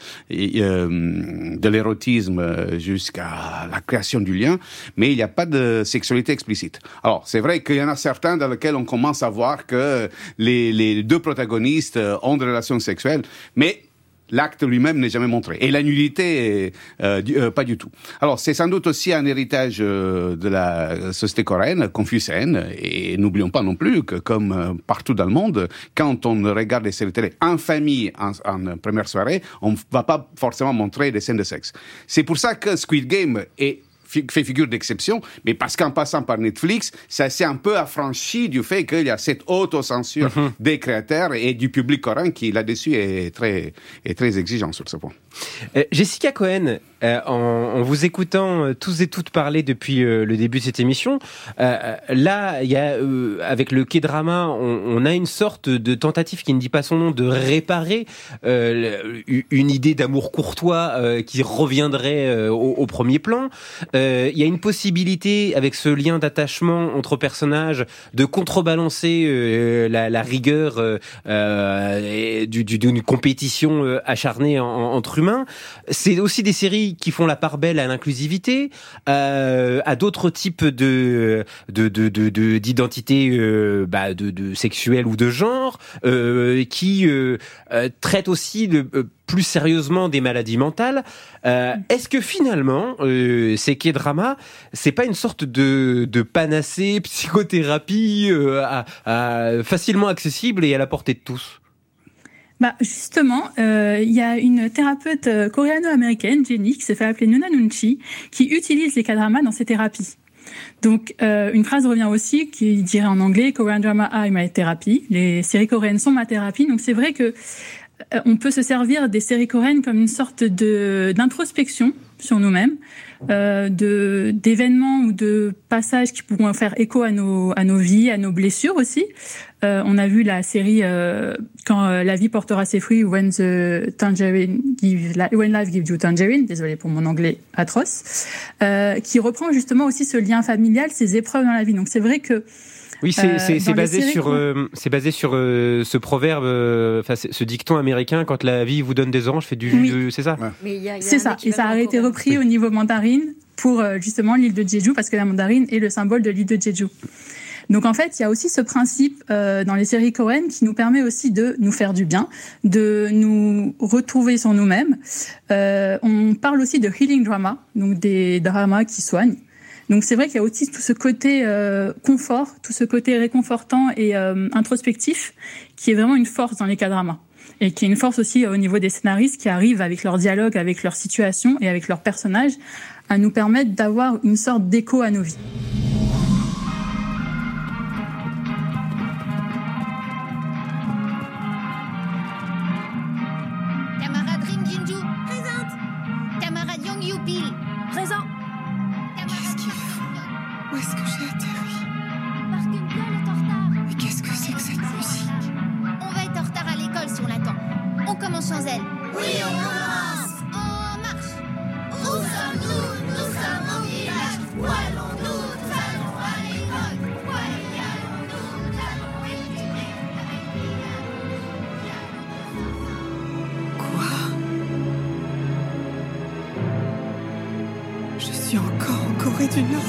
F: de l'érotisme jusqu'à la création du lien, mais il n'y a pas de sexualité explicite. Alors, c'est vrai qu'il y en a certains dans lesquels on commence à voir que les deux protagonistes ont des relations sexuelles, mais l'acte lui-même n'est jamais montré. Et la nudité, pas du tout. Alors, c'est sans doute aussi un héritage de la société coréenne, confucéenne. Et n'oublions pas non plus que, comme partout dans le monde, quand on regarde les séries télé en famille, en première soirée, on ne va pas forcément montrer des scènes de sexe. C'est pour ça que Squid Game fait figure d'exception, mais parce qu'en passant par Netflix, ça s'est un peu affranchi du fait qu'il y a cette autocensure des créateurs et du public coréen qui, là-dessus, est très exigeant sur ce point.
C: Jessica Cohen, en vous écoutant tous et toutes parler depuis le début de cette émission, là, il y a avec le K-drama, on a une sorte de tentative qui ne dit pas son nom de réparer une idée d'amour courtois qui reviendrait au premier plan. Il y a une possibilité avec ce lien d'attachement entre personnages de contrebalancer la rigueur d'une compétition acharnée entre humains. C'est aussi des séries qui font la part belle à l'inclusivité, à d'autres types d'identités de sexuelles ou de genre, qui traitent aussi plus sérieusement des maladies mentales. Est-ce que finalement, ces K-dramas, c'est pas une sorte de panacée, psychothérapie facilement accessible et à la portée de tous?
I: Justement, il y a une thérapeute coréano-américaine, Jenny, qui s'est fait appeler Nuna Nunchi, qui utilise les K-dramas dans ses thérapies. Donc, une phrase revient aussi qui dirait en anglais « Korean drama are my therapy ». Les séries coréennes sont ma thérapie. Donc, c'est vrai que on peut se servir des séries coréennes comme une sorte d'introspection sur nous-mêmes, d'événements ou de passages qui pourront faire écho à nos vies, à nos blessures aussi. On a vu la série Quand la vie portera ses fruits, When Life Gives You Tangerine, désolé pour mon anglais atroce, qui reprend justement aussi ce lien familial, ces épreuves dans la vie. Donc c'est vrai que
C: oui, c'est basé sur ce proverbe, ce dicton américain, quand la vie vous donne des oranges, faites du jus, c'est ça.
I: Ouais. C'est ça, et ça a été repris au niveau mandarine pour justement l'île de Jeju, parce que la mandarine est le symbole de l'île de Jeju. Donc en fait, il y a aussi ce principe dans les séries coréennes qui nous permet aussi de nous faire du bien, de nous retrouver sur nous-mêmes. On parle aussi de healing drama, donc des dramas qui soignent. Donc c'est vrai qu'il y a aussi tout ce côté confort, tout ce côté réconfortant et introspectif qui est vraiment une force dans les K-dramas. Et qui est une force aussi au niveau des scénaristes qui arrivent avec leur dialogue, avec leur situation et avec leurs personnages à nous permettre d'avoir une sorte d'écho à nos vies.
K: Camarade Rin Jinju, présente. Camarade
D: vit encore en Corée du Nord.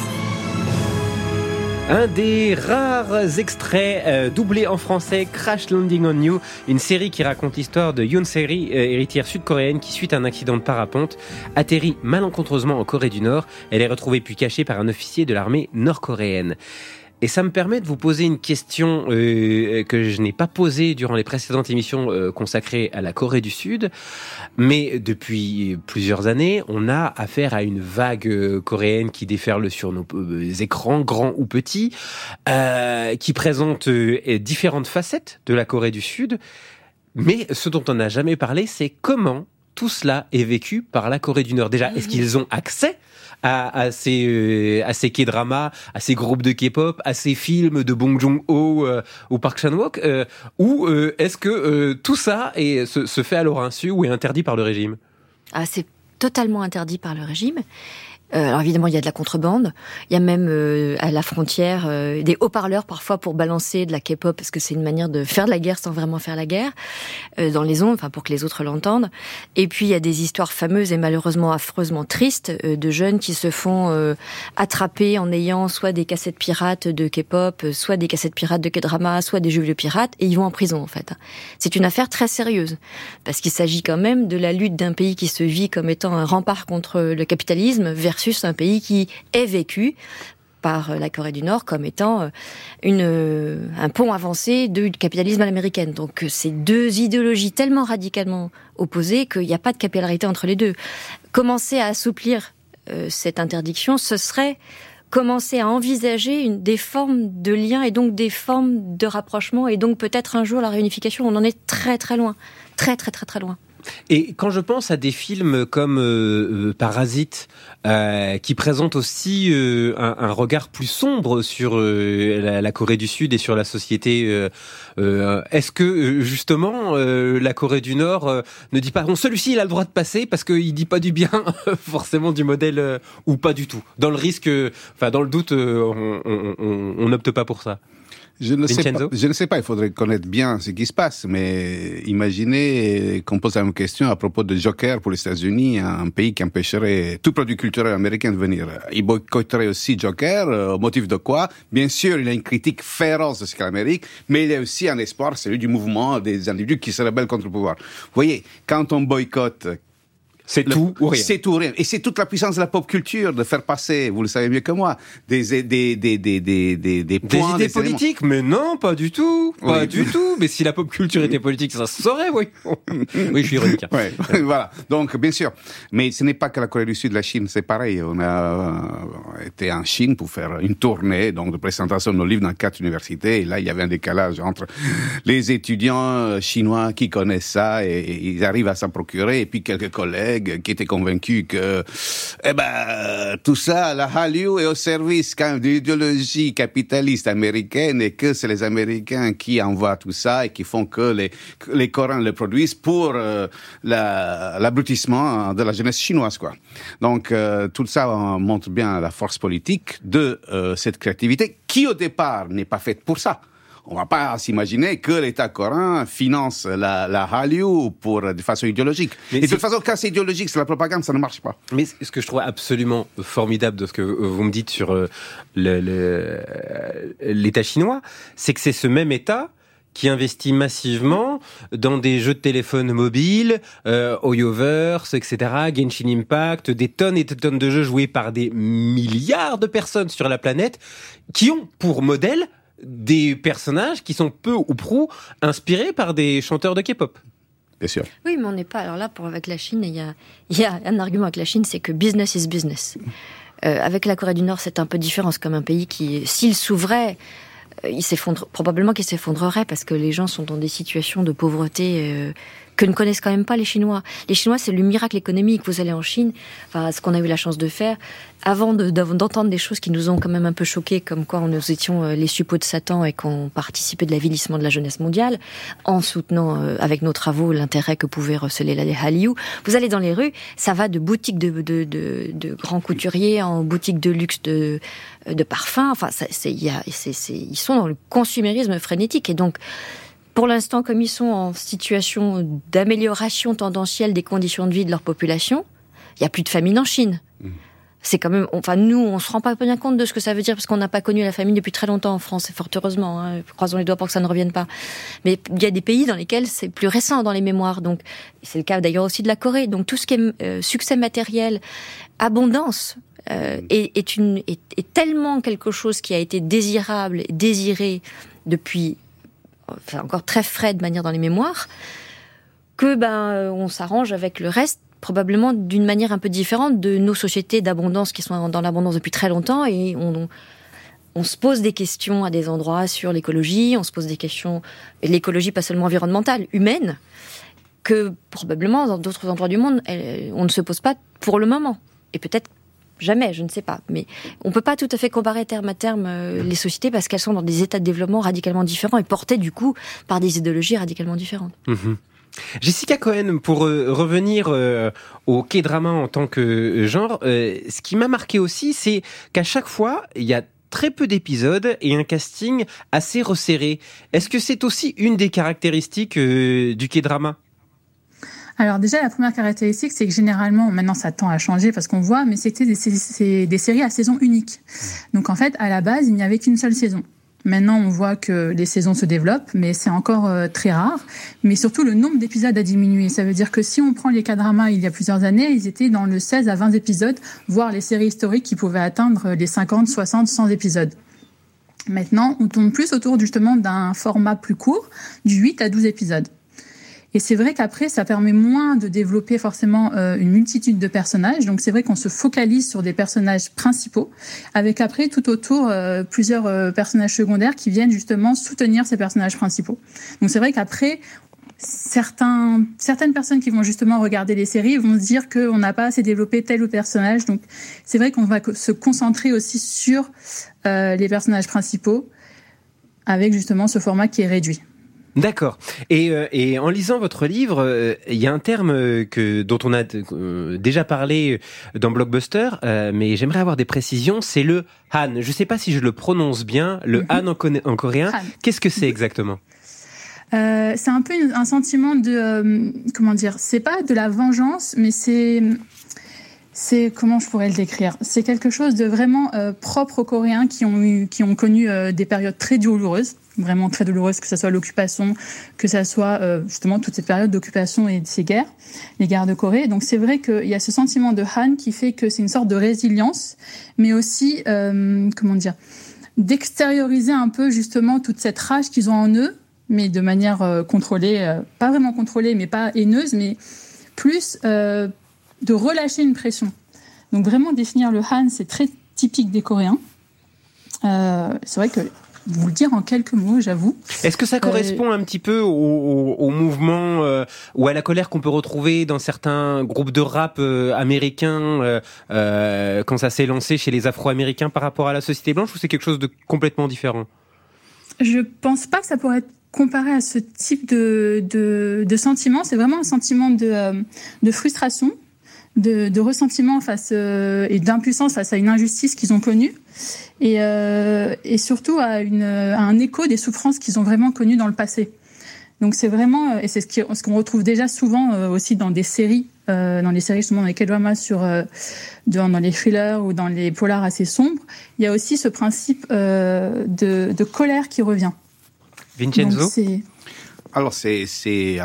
C: Un des rares extraits doublés en français, Crash Landing on You, une série qui raconte l'histoire de Yoon Se-ri, héritière sud-coréenne qui, suite à un accident de parapente, atterrit malencontreusement en Corée du Nord. Elle est retrouvée puis cachée par un officier de l'armée nord-coréenne. Et ça me permet de vous poser une question que je n'ai pas posée durant les précédentes émissions consacrées à la Corée du Sud. Mais depuis plusieurs années, on a affaire à une vague coréenne qui déferle sur nos écrans, grands ou petits, qui présente différentes facettes de la Corée du Sud. Mais ce dont on n'a jamais parlé, c'est comment tout cela est vécu par la Corée du Nord. Déjà, est-ce qu'ils ont accès à ces K-dramas, à ces groupes de K-pop, à ces films de Bong Joon-ho ou Park Chan-wook, ou est-ce que tout ça se fait à leur insu ou est interdit par le régime ?
G: C'est totalement interdit par le régime. Alors évidemment, il y a de la contrebande. Il y a même à la frontière des haut-parleurs parfois pour balancer de la K-pop parce que c'est une manière de faire de la guerre sans vraiment faire la guerre dans les ondes, enfin pour que les autres l'entendent. Et puis il y a des histoires fameuses et malheureusement affreusement tristes de jeunes qui se font attraper en ayant soit des cassettes pirates de K-pop, soit des cassettes pirates de K-drama, soit des jeux vidéo pirates et ils vont en prison en fait. C'est une affaire très sérieuse parce qu'il s'agit quand même de la lutte d'un pays qui se vit comme étant un rempart contre le capitalisme versus un pays qui est vécu par la Corée du Nord comme étant un pont avancé du capitalisme à l'américaine. Donc c'est deux idéologies tellement radicalement opposées qu'il n'y a pas de capillarité entre les deux. Commencer à assouplir cette interdiction, ce serait commencer à envisager des formes de liens et donc des formes de rapprochement et donc peut-être un jour la réunification. On en est très très loin, très très très très loin.
C: Et quand je pense à des films comme Parasite, qui présentent aussi un regard plus sombre sur la Corée du Sud et sur la société, est-ce que justement la Corée du Nord ne dit pas bon, celui-ci il a le droit de passer parce qu'il dit pas du bien forcément du modèle ou pas du tout. Dans le risque, dans le doute, on n'opte pas pour ça.
F: Je ne sais pas, il faudrait connaître bien ce qui se passe, mais imaginez qu'on pose la même question à propos de Joker pour les États-Unis, un pays qui empêcherait tout produit culturel américain de venir. Il boycotterait aussi Joker, au motif de quoi? Bien sûr, il y a une critique féroce de ce qu'est l'Amérique, mais il y a aussi un espoir, celui du mouvement des individus qui se rebellent contre le pouvoir. Vous voyez, quand on boycotte,
C: c'est tout ou rien.
F: C'est tout ou rien. Et c'est toute la puissance de la pop culture de faire passer, vous le savez mieux que moi, des points,
C: des idées politiques. Mais non, pas du tout. Pas du tout. Mais si la pop culture était politique, ça se saurait, oui. Oui, je suis ironique.
F: Ouais, voilà. Donc, bien sûr. Mais ce n'est pas que la Corée du Sud, la Chine, c'est pareil. On a été en Chine pour faire une tournée, donc, de présentation de nos livres dans 4 universités. Et là, il y avait un décalage entre les étudiants chinois qui connaissent ça et ils arrivent à s'en procurer et puis quelques collègues qui étaient convaincus que tout ça, la Hallyu est au service quand même de l'idéologie capitaliste américaine et que c'est les Américains qui envoient tout ça et qui font que les Coréens le produisent pour l'abrutissement de la jeunesse chinoise, quoi. Donc tout ça montre bien la force politique de cette créativité qui au départ n'est pas faite pour ça. On va pas s'imaginer que l'État coréen finance la Hallyu de façon idéologique. Mais et de toute façon, quand c'est idéologique, c'est la propagande, ça ne marche pas.
C: Mais ce que je trouve absolument formidable de ce que vous me dites sur l'État chinois, c'est que c'est ce même État qui investit massivement dans des jeux de téléphone mobile, Hoyoverse, etc., Genshin Impact, des tonnes et des tonnes de jeux joués par des milliards de personnes sur la planète, qui ont pour modèle des personnages qui sont peu ou prou inspirés par des chanteurs de K-pop.
F: Bien sûr.
G: Oui, mais on n'est pas... Alors là, avec la Chine, il y a un argument avec la Chine, c'est que business is business. Avec la Corée du Nord, c'est un peu différent. C'est comme un pays qui, s'il s'ouvrait, probablement qu'il s'effondrerait parce que les gens sont dans des situations de pauvreté que ne connaissent quand même pas les Chinois. Les Chinois, c'est le miracle économique. Vous allez en Chine, ce qu'on a eu la chance de faire, avant d'entendre des choses qui nous ont quand même un peu choqués, comme quoi nous étions les suppôts de Satan et qu'on participait de l'avilissement de la jeunesse mondiale, en soutenant avec nos travaux l'intérêt que pouvait receler la Hallyu. Vous allez dans les rues, ça va de boutiques de grands couturiers en boutiques de luxe de parfums. Ils sont dans le consumérisme frénétique et donc pour l'instant, comme ils sont en situation d'amélioration tendancielle des conditions de vie de leur population, il n'y a plus de famine en Chine. c'est quand même, enfin nous, on se rend pas bien compte de ce que ça veut dire parce qu'on n'a pas connu la famine depuis très longtemps en France, et fort heureusement. Hein, croisons les doigts pour que ça ne revienne pas. Mais il y a des pays dans lesquels c'est plus récent dans les mémoires. Donc c'est le cas d'ailleurs aussi de la Corée. Donc tout ce qui est succès matériel, abondance est tellement quelque chose qui a été désirable, désiré depuis, enfin encore très frais de manière dans les mémoires, que on s'arrange avec le reste, probablement d'une manière un peu différente de nos sociétés d'abondance qui sont dans l'abondance depuis très longtemps, et on se pose des questions à des endroits sur l'écologie, on se pose des questions, et l'écologie pas seulement environnementale, humaine, que probablement dans d'autres endroits du monde, on ne se pose pas pour le moment. Et peut-être jamais, je ne sais pas. Mais on ne peut pas tout à fait comparer terme à terme les sociétés parce qu'elles sont dans des états de développement radicalement différents et portées du coup par des idéologies radicalement différentes.
C: Mmh. Jessica Cohen, pour revenir au K-drama en tant que genre, ce qui m'a marqué aussi, c'est qu'à chaque fois, il y a très peu d'épisodes et un casting assez resserré. Est-ce que c'est aussi une des caractéristiques du K-drama ?
I: Alors déjà, la première caractéristique, c'est que généralement, maintenant ça tend à changer parce qu'on voit, mais c'était des séries à saison unique. Donc en fait, à la base, il n'y avait qu'une seule saison. Maintenant, on voit que les saisons se développent, mais c'est encore très rare. Mais surtout, le nombre d'épisodes a diminué. Ça veut dire que si on prend les K-dramas il y a plusieurs années, ils étaient dans le 16 à 20 épisodes, voire les séries historiques qui pouvaient atteindre les 50, 60, 100 épisodes. Maintenant, on tombe plus autour justement d'un format plus court, du 8 à 12 épisodes. Et c'est vrai qu'après, ça permet moins de développer forcément une multitude de personnages. Donc c'est vrai qu'on se focalise sur des personnages principaux, avec après tout autour plusieurs personnages secondaires qui viennent justement soutenir ces personnages principaux. Donc c'est vrai qu'après, certaines personnes qui vont justement regarder les séries vont se dire qu'on n'a pas assez développé tel ou tel personnage. Donc c'est vrai qu'on va se concentrer aussi sur les personnages principaux, avec justement ce format qui est réduit.
C: D'accord. Et en lisant votre livre, il y a un terme dont on a déjà parlé dans Blockbuster, mais j'aimerais avoir des précisions. C'est le Han. Je ne sais pas si je le prononce bien. Le Han en coréen. Han. Qu'est-ce que c'est exactement ?
I: C'est un peu un sentiment de comment dire. C'est pas de la vengeance, mais c'est comment je pourrais le décrire. C'est quelque chose de vraiment propre aux Coréens qui ont connu des périodes très douloureuses. Vraiment très douloureuse, que ce soit l'occupation, que ce soit justement toute cette période d'occupation et de ces guerres, les guerres de Corée. Donc c'est vrai qu'il y a ce sentiment de Han qui fait que c'est une sorte de résilience, mais aussi, d'extérioriser un peu justement toute cette rage qu'ils ont en eux, mais de manière contrôlée, pas vraiment contrôlée, mais pas haineuse, mais plus de relâcher une pression. Donc vraiment définir le Han, c'est très typique des Coréens. C'est vrai que vous le dire en quelques mots, j'avoue.
C: Est-ce que ça correspond un petit peu au mouvement ou à la colère qu'on peut retrouver dans certains groupes de rap américains quand ça s'est lancé chez les Afro-Américains par rapport à la société blanche, ou c'est quelque chose de complètement différent ?
I: Je pense pas que ça pourrait être comparé à ce type de sentiment. C'est vraiment un sentiment de frustration, de ressentiment et d'impuissance face à une injustice qu'ils ont connue. Et surtout à un écho des souffrances qu'ils ont vraiment connues dans le passé. Donc c'est vraiment, et c'est ce qu'on retrouve déjà souvent aussi dans des séries, dans les séries justement dans les K-dramas dans les thrillers ou dans les polars assez sombres, il y a aussi ce principe de colère qui revient.
C: Vincenzo ?
F: Alors c'est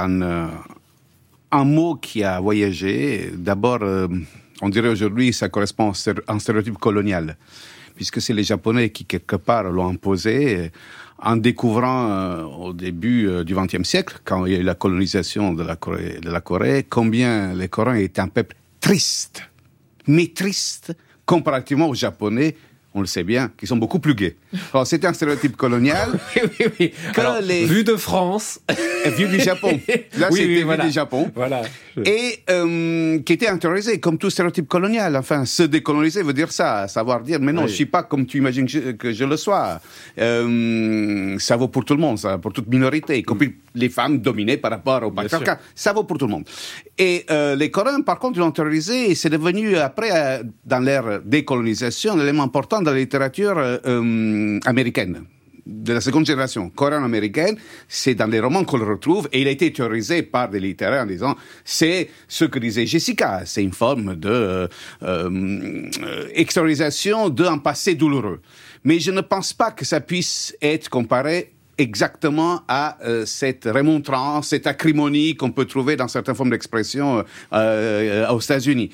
F: un mot qui a voyagé. D'abord, on dirait aujourd'hui ça correspond à un stéréotype colonial, puisque c'est les Japonais qui, quelque part, l'ont imposé en découvrant au début du XXe siècle, quand il y a eu la colonisation de la Corée, combien les Coréens étaient un peuple triste, mais triste, comparativement aux Japonais, on le sait bien, qui sont beaucoup plus gays. Alors, c'était un stéréotype colonial.
C: Oui. Alors, vu de France.
F: Vu du Japon. Là, c'était
C: voilà.
F: Vu du Japon.
C: Voilà.
F: Et qui était intériorisé, comme tout stéréotype colonial. Enfin, se décoloniser veut dire ça, savoir dire, mais non, je suis pas comme tu imagines que je le sois. Ça vaut pour tout le monde, ça vaut pour toute minorité, y compris les femmes dominées par rapport au patriarcat. Ça vaut pour tout le monde. Et les Coréens, par contre, ils l'ont intériorisé, et c'est devenu, après, dans l'ère décolonisation, un élément important dans la littérature américaine. de la seconde génération coréano-américaine, c'est dans les romans qu'on le retrouve, et il a été théorisé par des littéraires en disant, c'est ce que disait Jessica, c'est une forme de extériorisation d'un passé douloureux. Mais je ne pense pas que ça puisse être comparé exactement à cette remontrance, cette acrimonie qu'on peut trouver dans certaines formes d'expression aux États-Unis.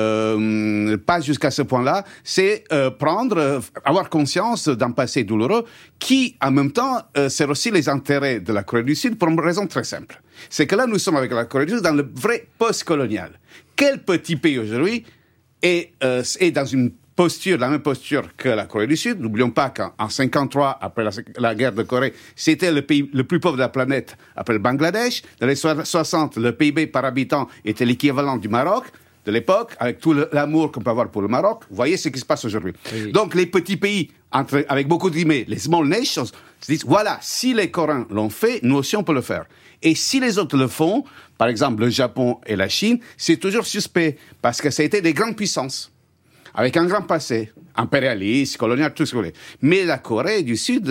F: Pas jusqu'à ce point-là. C'est avoir conscience d'un passé douloureux qui, en même temps, sert aussi les intérêts de la Corée du Sud pour une raison très simple. C'est que là, nous sommes avec la Corée du Sud dans le vrai post-colonial. Quel petit pays aujourd'hui est dans une posture, la même posture que la Corée du Sud. N'oublions pas qu'en 53, après la guerre de Corée, c'était le pays le plus pauvre de la planète après le Bangladesh. Dans les 60, le PIB par habitant était l'équivalent du Maroc de l'époque, avec tout l'amour qu'on peut avoir pour le Maroc. Vous voyez ce qui se passe aujourd'hui. Oui. Donc les petits pays, avec beaucoup de guillemets, les small nations, se disent, voilà, si les Coréens l'ont fait, nous aussi on peut le faire. Et si les autres le font, par exemple le Japon et la Chine, c'est toujours suspect, parce que ça a été des grandes puissances, avec un grand passé, impérialiste, colonial, tout ce que vous voulez. Mais la Corée du Sud,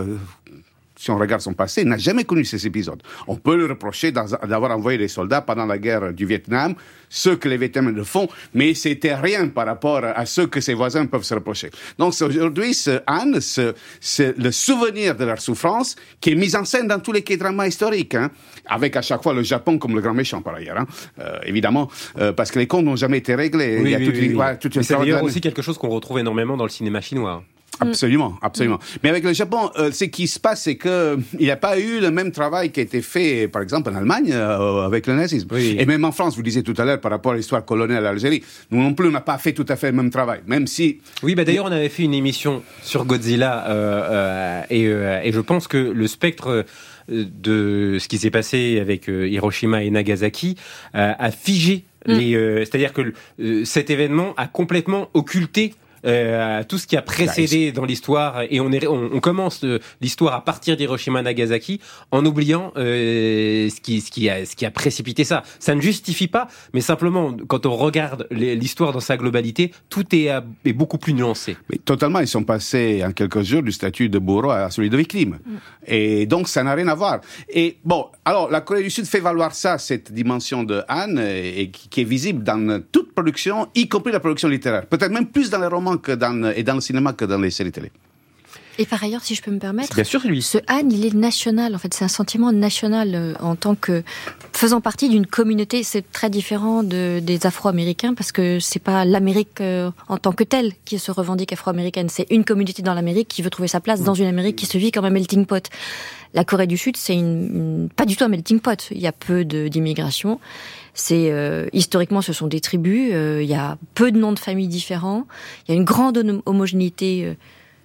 F: si on regarde son passé, n'a jamais connu ces épisodes. On peut le reprocher d'avoir envoyé des soldats pendant la guerre du Vietnam, ce que les Vietnamiens le font, mais c'était rien par rapport à ce que ses voisins peuvent se reprocher. Donc aujourd'hui, c'est le souvenir de leur souffrance qui est mis en scène dans tous les K-dramas historiques, hein, avec à chaque fois le Japon comme le grand méchant par ailleurs, hein, évidemment, parce que les comptes n'ont jamais été réglés.
C: Oui,
F: il y a toute une
C: c'est d'ailleurs aussi quelque chose qu'on retrouve énormément dans le cinéma chinois.
F: Absolument, absolument. Mais avec le Japon, ce qui se passe, c'est que il n'y a pas eu le même travail qui a été fait, par exemple, en Allemagne, avec le nazisme. Oui. Et même en France, vous disiez tout à l'heure, par rapport à l'histoire coloniale à l'Algérie, nous non plus, on n'a pas fait tout à fait le même travail, même si...
C: Oui, d'ailleurs, on avait fait une émission sur Godzilla, et je pense que le spectre de ce qui s'est passé avec Hiroshima et Nagasaki a figé c'est-à-dire que cet événement a complètement occulté tout ce qui a précédé dans l'histoire, et on commence l'histoire à partir d'Hiroshima Nagasaki en oubliant ce qui a précipité ça. Ça ne justifie pas, mais simplement quand on regarde l'histoire dans sa globalité, tout est beaucoup plus nuancé.
F: Mais totalement, ils sont passés en quelques jours du statut de bourreau à celui de victime. Et donc ça n'a rien à voir. Et bon, alors la Corée du Sud fait valoir ça, cette dimension de Han, et qui est visible dans toute production, y compris la production littéraire. Peut-être même plus dans les romans et dans le cinéma que dans les séries télé.
G: Et par ailleurs, si je peux me permettre,
C: bien sûr, lui.
G: Ce Han, il est national. En fait, c'est un sentiment national en tant que faisant partie d'une communauté. C'est très différent des Afro-Américains, parce que c'est pas l'Amérique en tant que telle qui se revendique afro-américaine. C'est une communauté dans l'Amérique qui veut trouver sa place dans une Amérique qui se vit comme un melting pot. La Corée du Sud, c'est pas du tout un melting pot. Il y a peu d'immigration. C'est historiquement, ce sont des tribus. Il y a peu de noms de familles différents. Il y a une grande homogénéité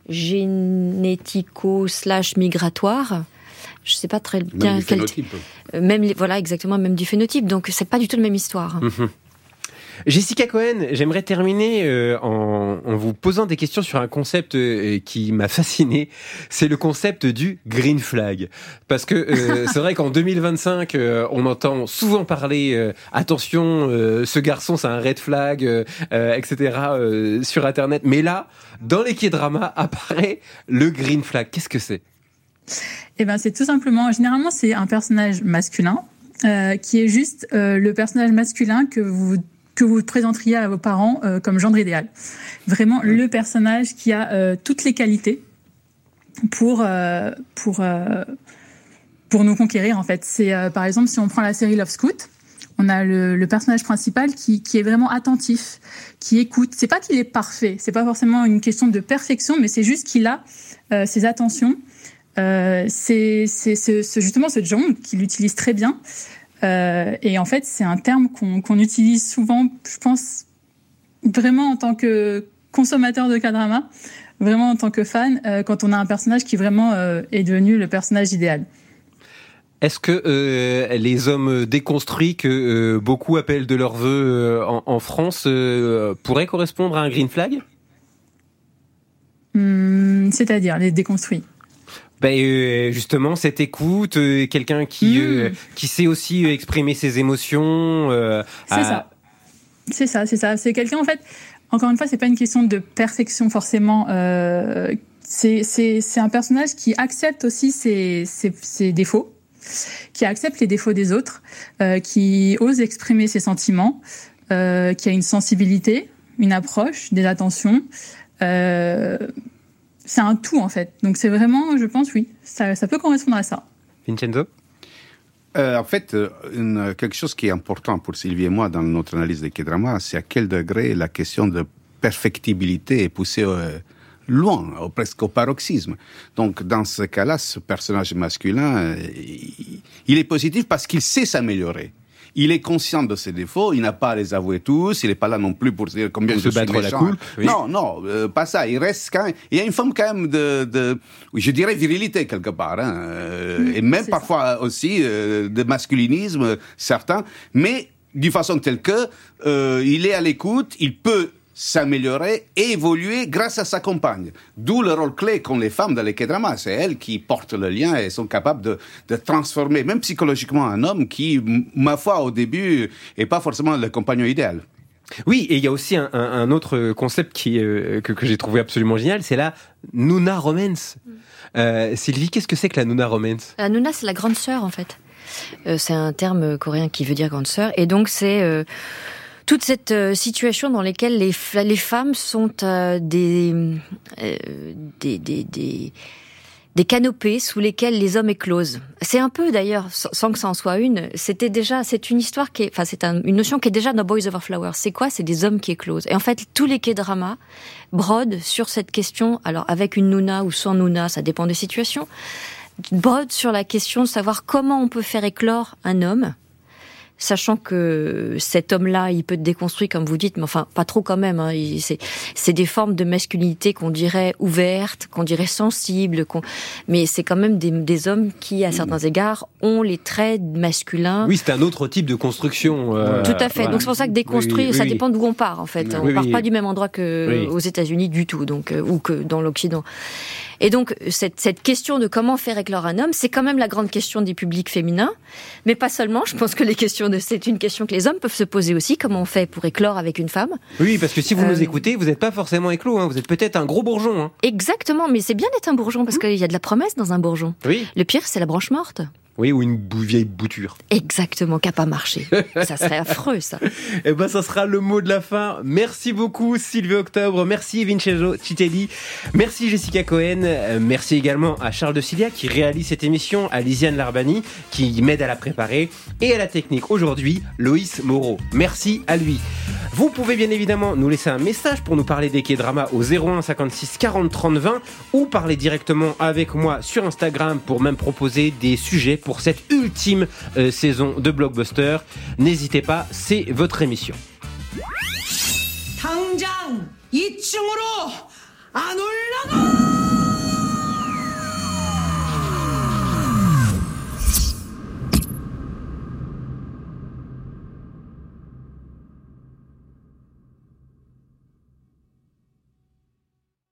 G: génético/migratoire. Je sais pas très bien
F: même du phénotype.
G: Voilà, exactement, même du phénotype. Donc c'est pas du tout la même histoire.
C: Jessica Cohen, j'aimerais terminer en vous posant des questions sur un concept qui m'a fasciné. C'est le concept du green flag. Parce que c'est vrai qu'en 2025, on entend souvent parler attention, ce garçon c'est un red flag, etc. Sur Internet. Mais là, dans les K-dramas apparaît le green flag. Qu'est-ce que c'est ?
I: Eh ben, c'est tout simplement, généralement, c'est un personnage masculin qui est juste le personnage masculin que vous présenteriez à vos parents comme gendre idéal. Vraiment le personnage qui a toutes les qualités pour nous conquérir, en fait. C'est par exemple, si on prend la série Love Scout, on a le personnage principal qui est vraiment attentif, qui écoute. C'est pas qu'il est parfait, c'est pas forcément une question de perfection, mais c'est juste qu'il a ses attentions. C'est justement ce genre qu'il utilise très bien. Et en fait, c'est un terme qu'on utilise souvent, je pense, vraiment en tant que consommateur de K-drama, vraiment en tant que fan, quand on a un personnage qui vraiment est devenu le personnage idéal.
C: Est-ce que les hommes déconstruits que beaucoup appellent de leur vœu en France pourraient correspondre à un green flag ?
I: C'est-à-dire les déconstruits.
C: Justement, cette écoute, quelqu'un qui sait aussi exprimer ses émotions.
I: C'est ça. C'est quelqu'un, en fait, encore une fois, c'est pas une question de perfection forcément. c'est un personnage qui accepte aussi ses défauts, qui accepte les défauts des autres, qui ose exprimer ses sentiments, qui a une sensibilité, une approche, des attentions. C'est un tout, en fait. Donc c'est vraiment, je pense, oui, ça peut correspondre à ça.
C: Vincenzo ?
F: En fait, quelque chose qui est important pour Sylvie et moi dans notre analyse des K-dramas, c'est à quel degré la question de perfectibilité est poussée loin, presque au paroxysme. Donc, dans ce cas-là, ce personnage masculin, il est positif parce qu'il sait s'améliorer. Il est conscient de ses défauts, il n'a pas à les avouer tous, il n'est pas là non plus pour dire combien je suis méchant.
C: La coulpe, oui.
F: Non, pas ça. Il reste quand même, il y a une forme quand même je dirais virilité quelque part, et même parfois ça. Aussi de masculinisme certain, mais d'une façon telle que il est à l'écoute, il peut s'améliorer et évoluer grâce à sa compagne. D'où le rôle clé qu'ont les femmes dans les K-dramas. C'est elles qui portent le lien et sont capables de transformer, même psychologiquement, un homme qui, ma foi, au début, est pas forcément le compagnon idéal.
C: Oui, et il y a aussi un autre concept que j'ai trouvé absolument génial, c'est la Nuna Romance. Sylvie, qu'est-ce que c'est que la Nuna Romance ?
G: La Nuna, c'est la grande sœur, en fait. C'est un terme coréen qui veut dire grande sœur. Et donc, c'est toute cette situation dans laquelle les femmes sont des canopées sous lesquelles les hommes éclosent. C'est un peu d'ailleurs, sans que ça en soit c'est une histoire c'est une notion qui est déjà dans Boys Over Flowers. C'est quoi ? C'est des hommes qui éclosent. Et en fait, tous les K-dramas brodent sur cette question, alors avec une Nuna ou sans Nuna, ça dépend des situations, brodent sur la question de savoir comment on peut faire éclore un homme, sachant que cet homme-là, il peut être déconstruit, comme vous dites, mais enfin, pas trop quand même. Hein. C'est des formes de masculinité qu'on dirait ouvertes, qu'on dirait sensibles, mais c'est quand même des hommes qui, à certains égards, ont les traits masculins.
C: Oui, c'est un autre type de construction.
G: Tout à fait. Donc c'est pour ça que déconstruire, ça dépend d'où on part, en fait. On part pas du même endroit que aux États-Unis du tout, donc ou que dans l'Occident. Et donc, cette question de comment faire éclore un homme, c'est quand même la grande question des publics féminins, mais pas seulement. Je pense que c'est une question que les hommes peuvent se poser aussi. Comment on fait pour éclore avec une femme ?
C: Oui, parce que si vous nous écoutez, vous n'êtes pas forcément éclos, hein. Vous êtes peut-être un gros bourgeon. Hein.
G: Exactement, mais c'est bien d'être un bourgeon, parce qu'il y a de la promesse dans un bourgeon.
C: Oui.
G: Le pire, c'est la branche morte.
C: Oui, ou une vieille bouture.
G: Exactement, qui n'a pas marché. Ça serait affreux, ça.
C: Eh ben, ça sera le mot de la fin. Merci beaucoup, Sylvie Octobre. Merci, Vincenzo Citelli. Merci, Jessica Cohen. Merci également à Charles de Cilia, qui réalise cette émission, à Lisiane Larbani, qui m'aide à la préparer, et à la technique aujourd'hui, Loïs Moreau. Merci à lui. Vous pouvez bien évidemment nous laisser un message pour nous parler des K-dramas au 01 56 40 30 20 ou parler directement avec moi sur Instagram pour même proposer des sujets pour cette ultime saison de Blockbuster. N'hésitez pas, c'est votre émission.
J: 당장 2층으로 안 올라가!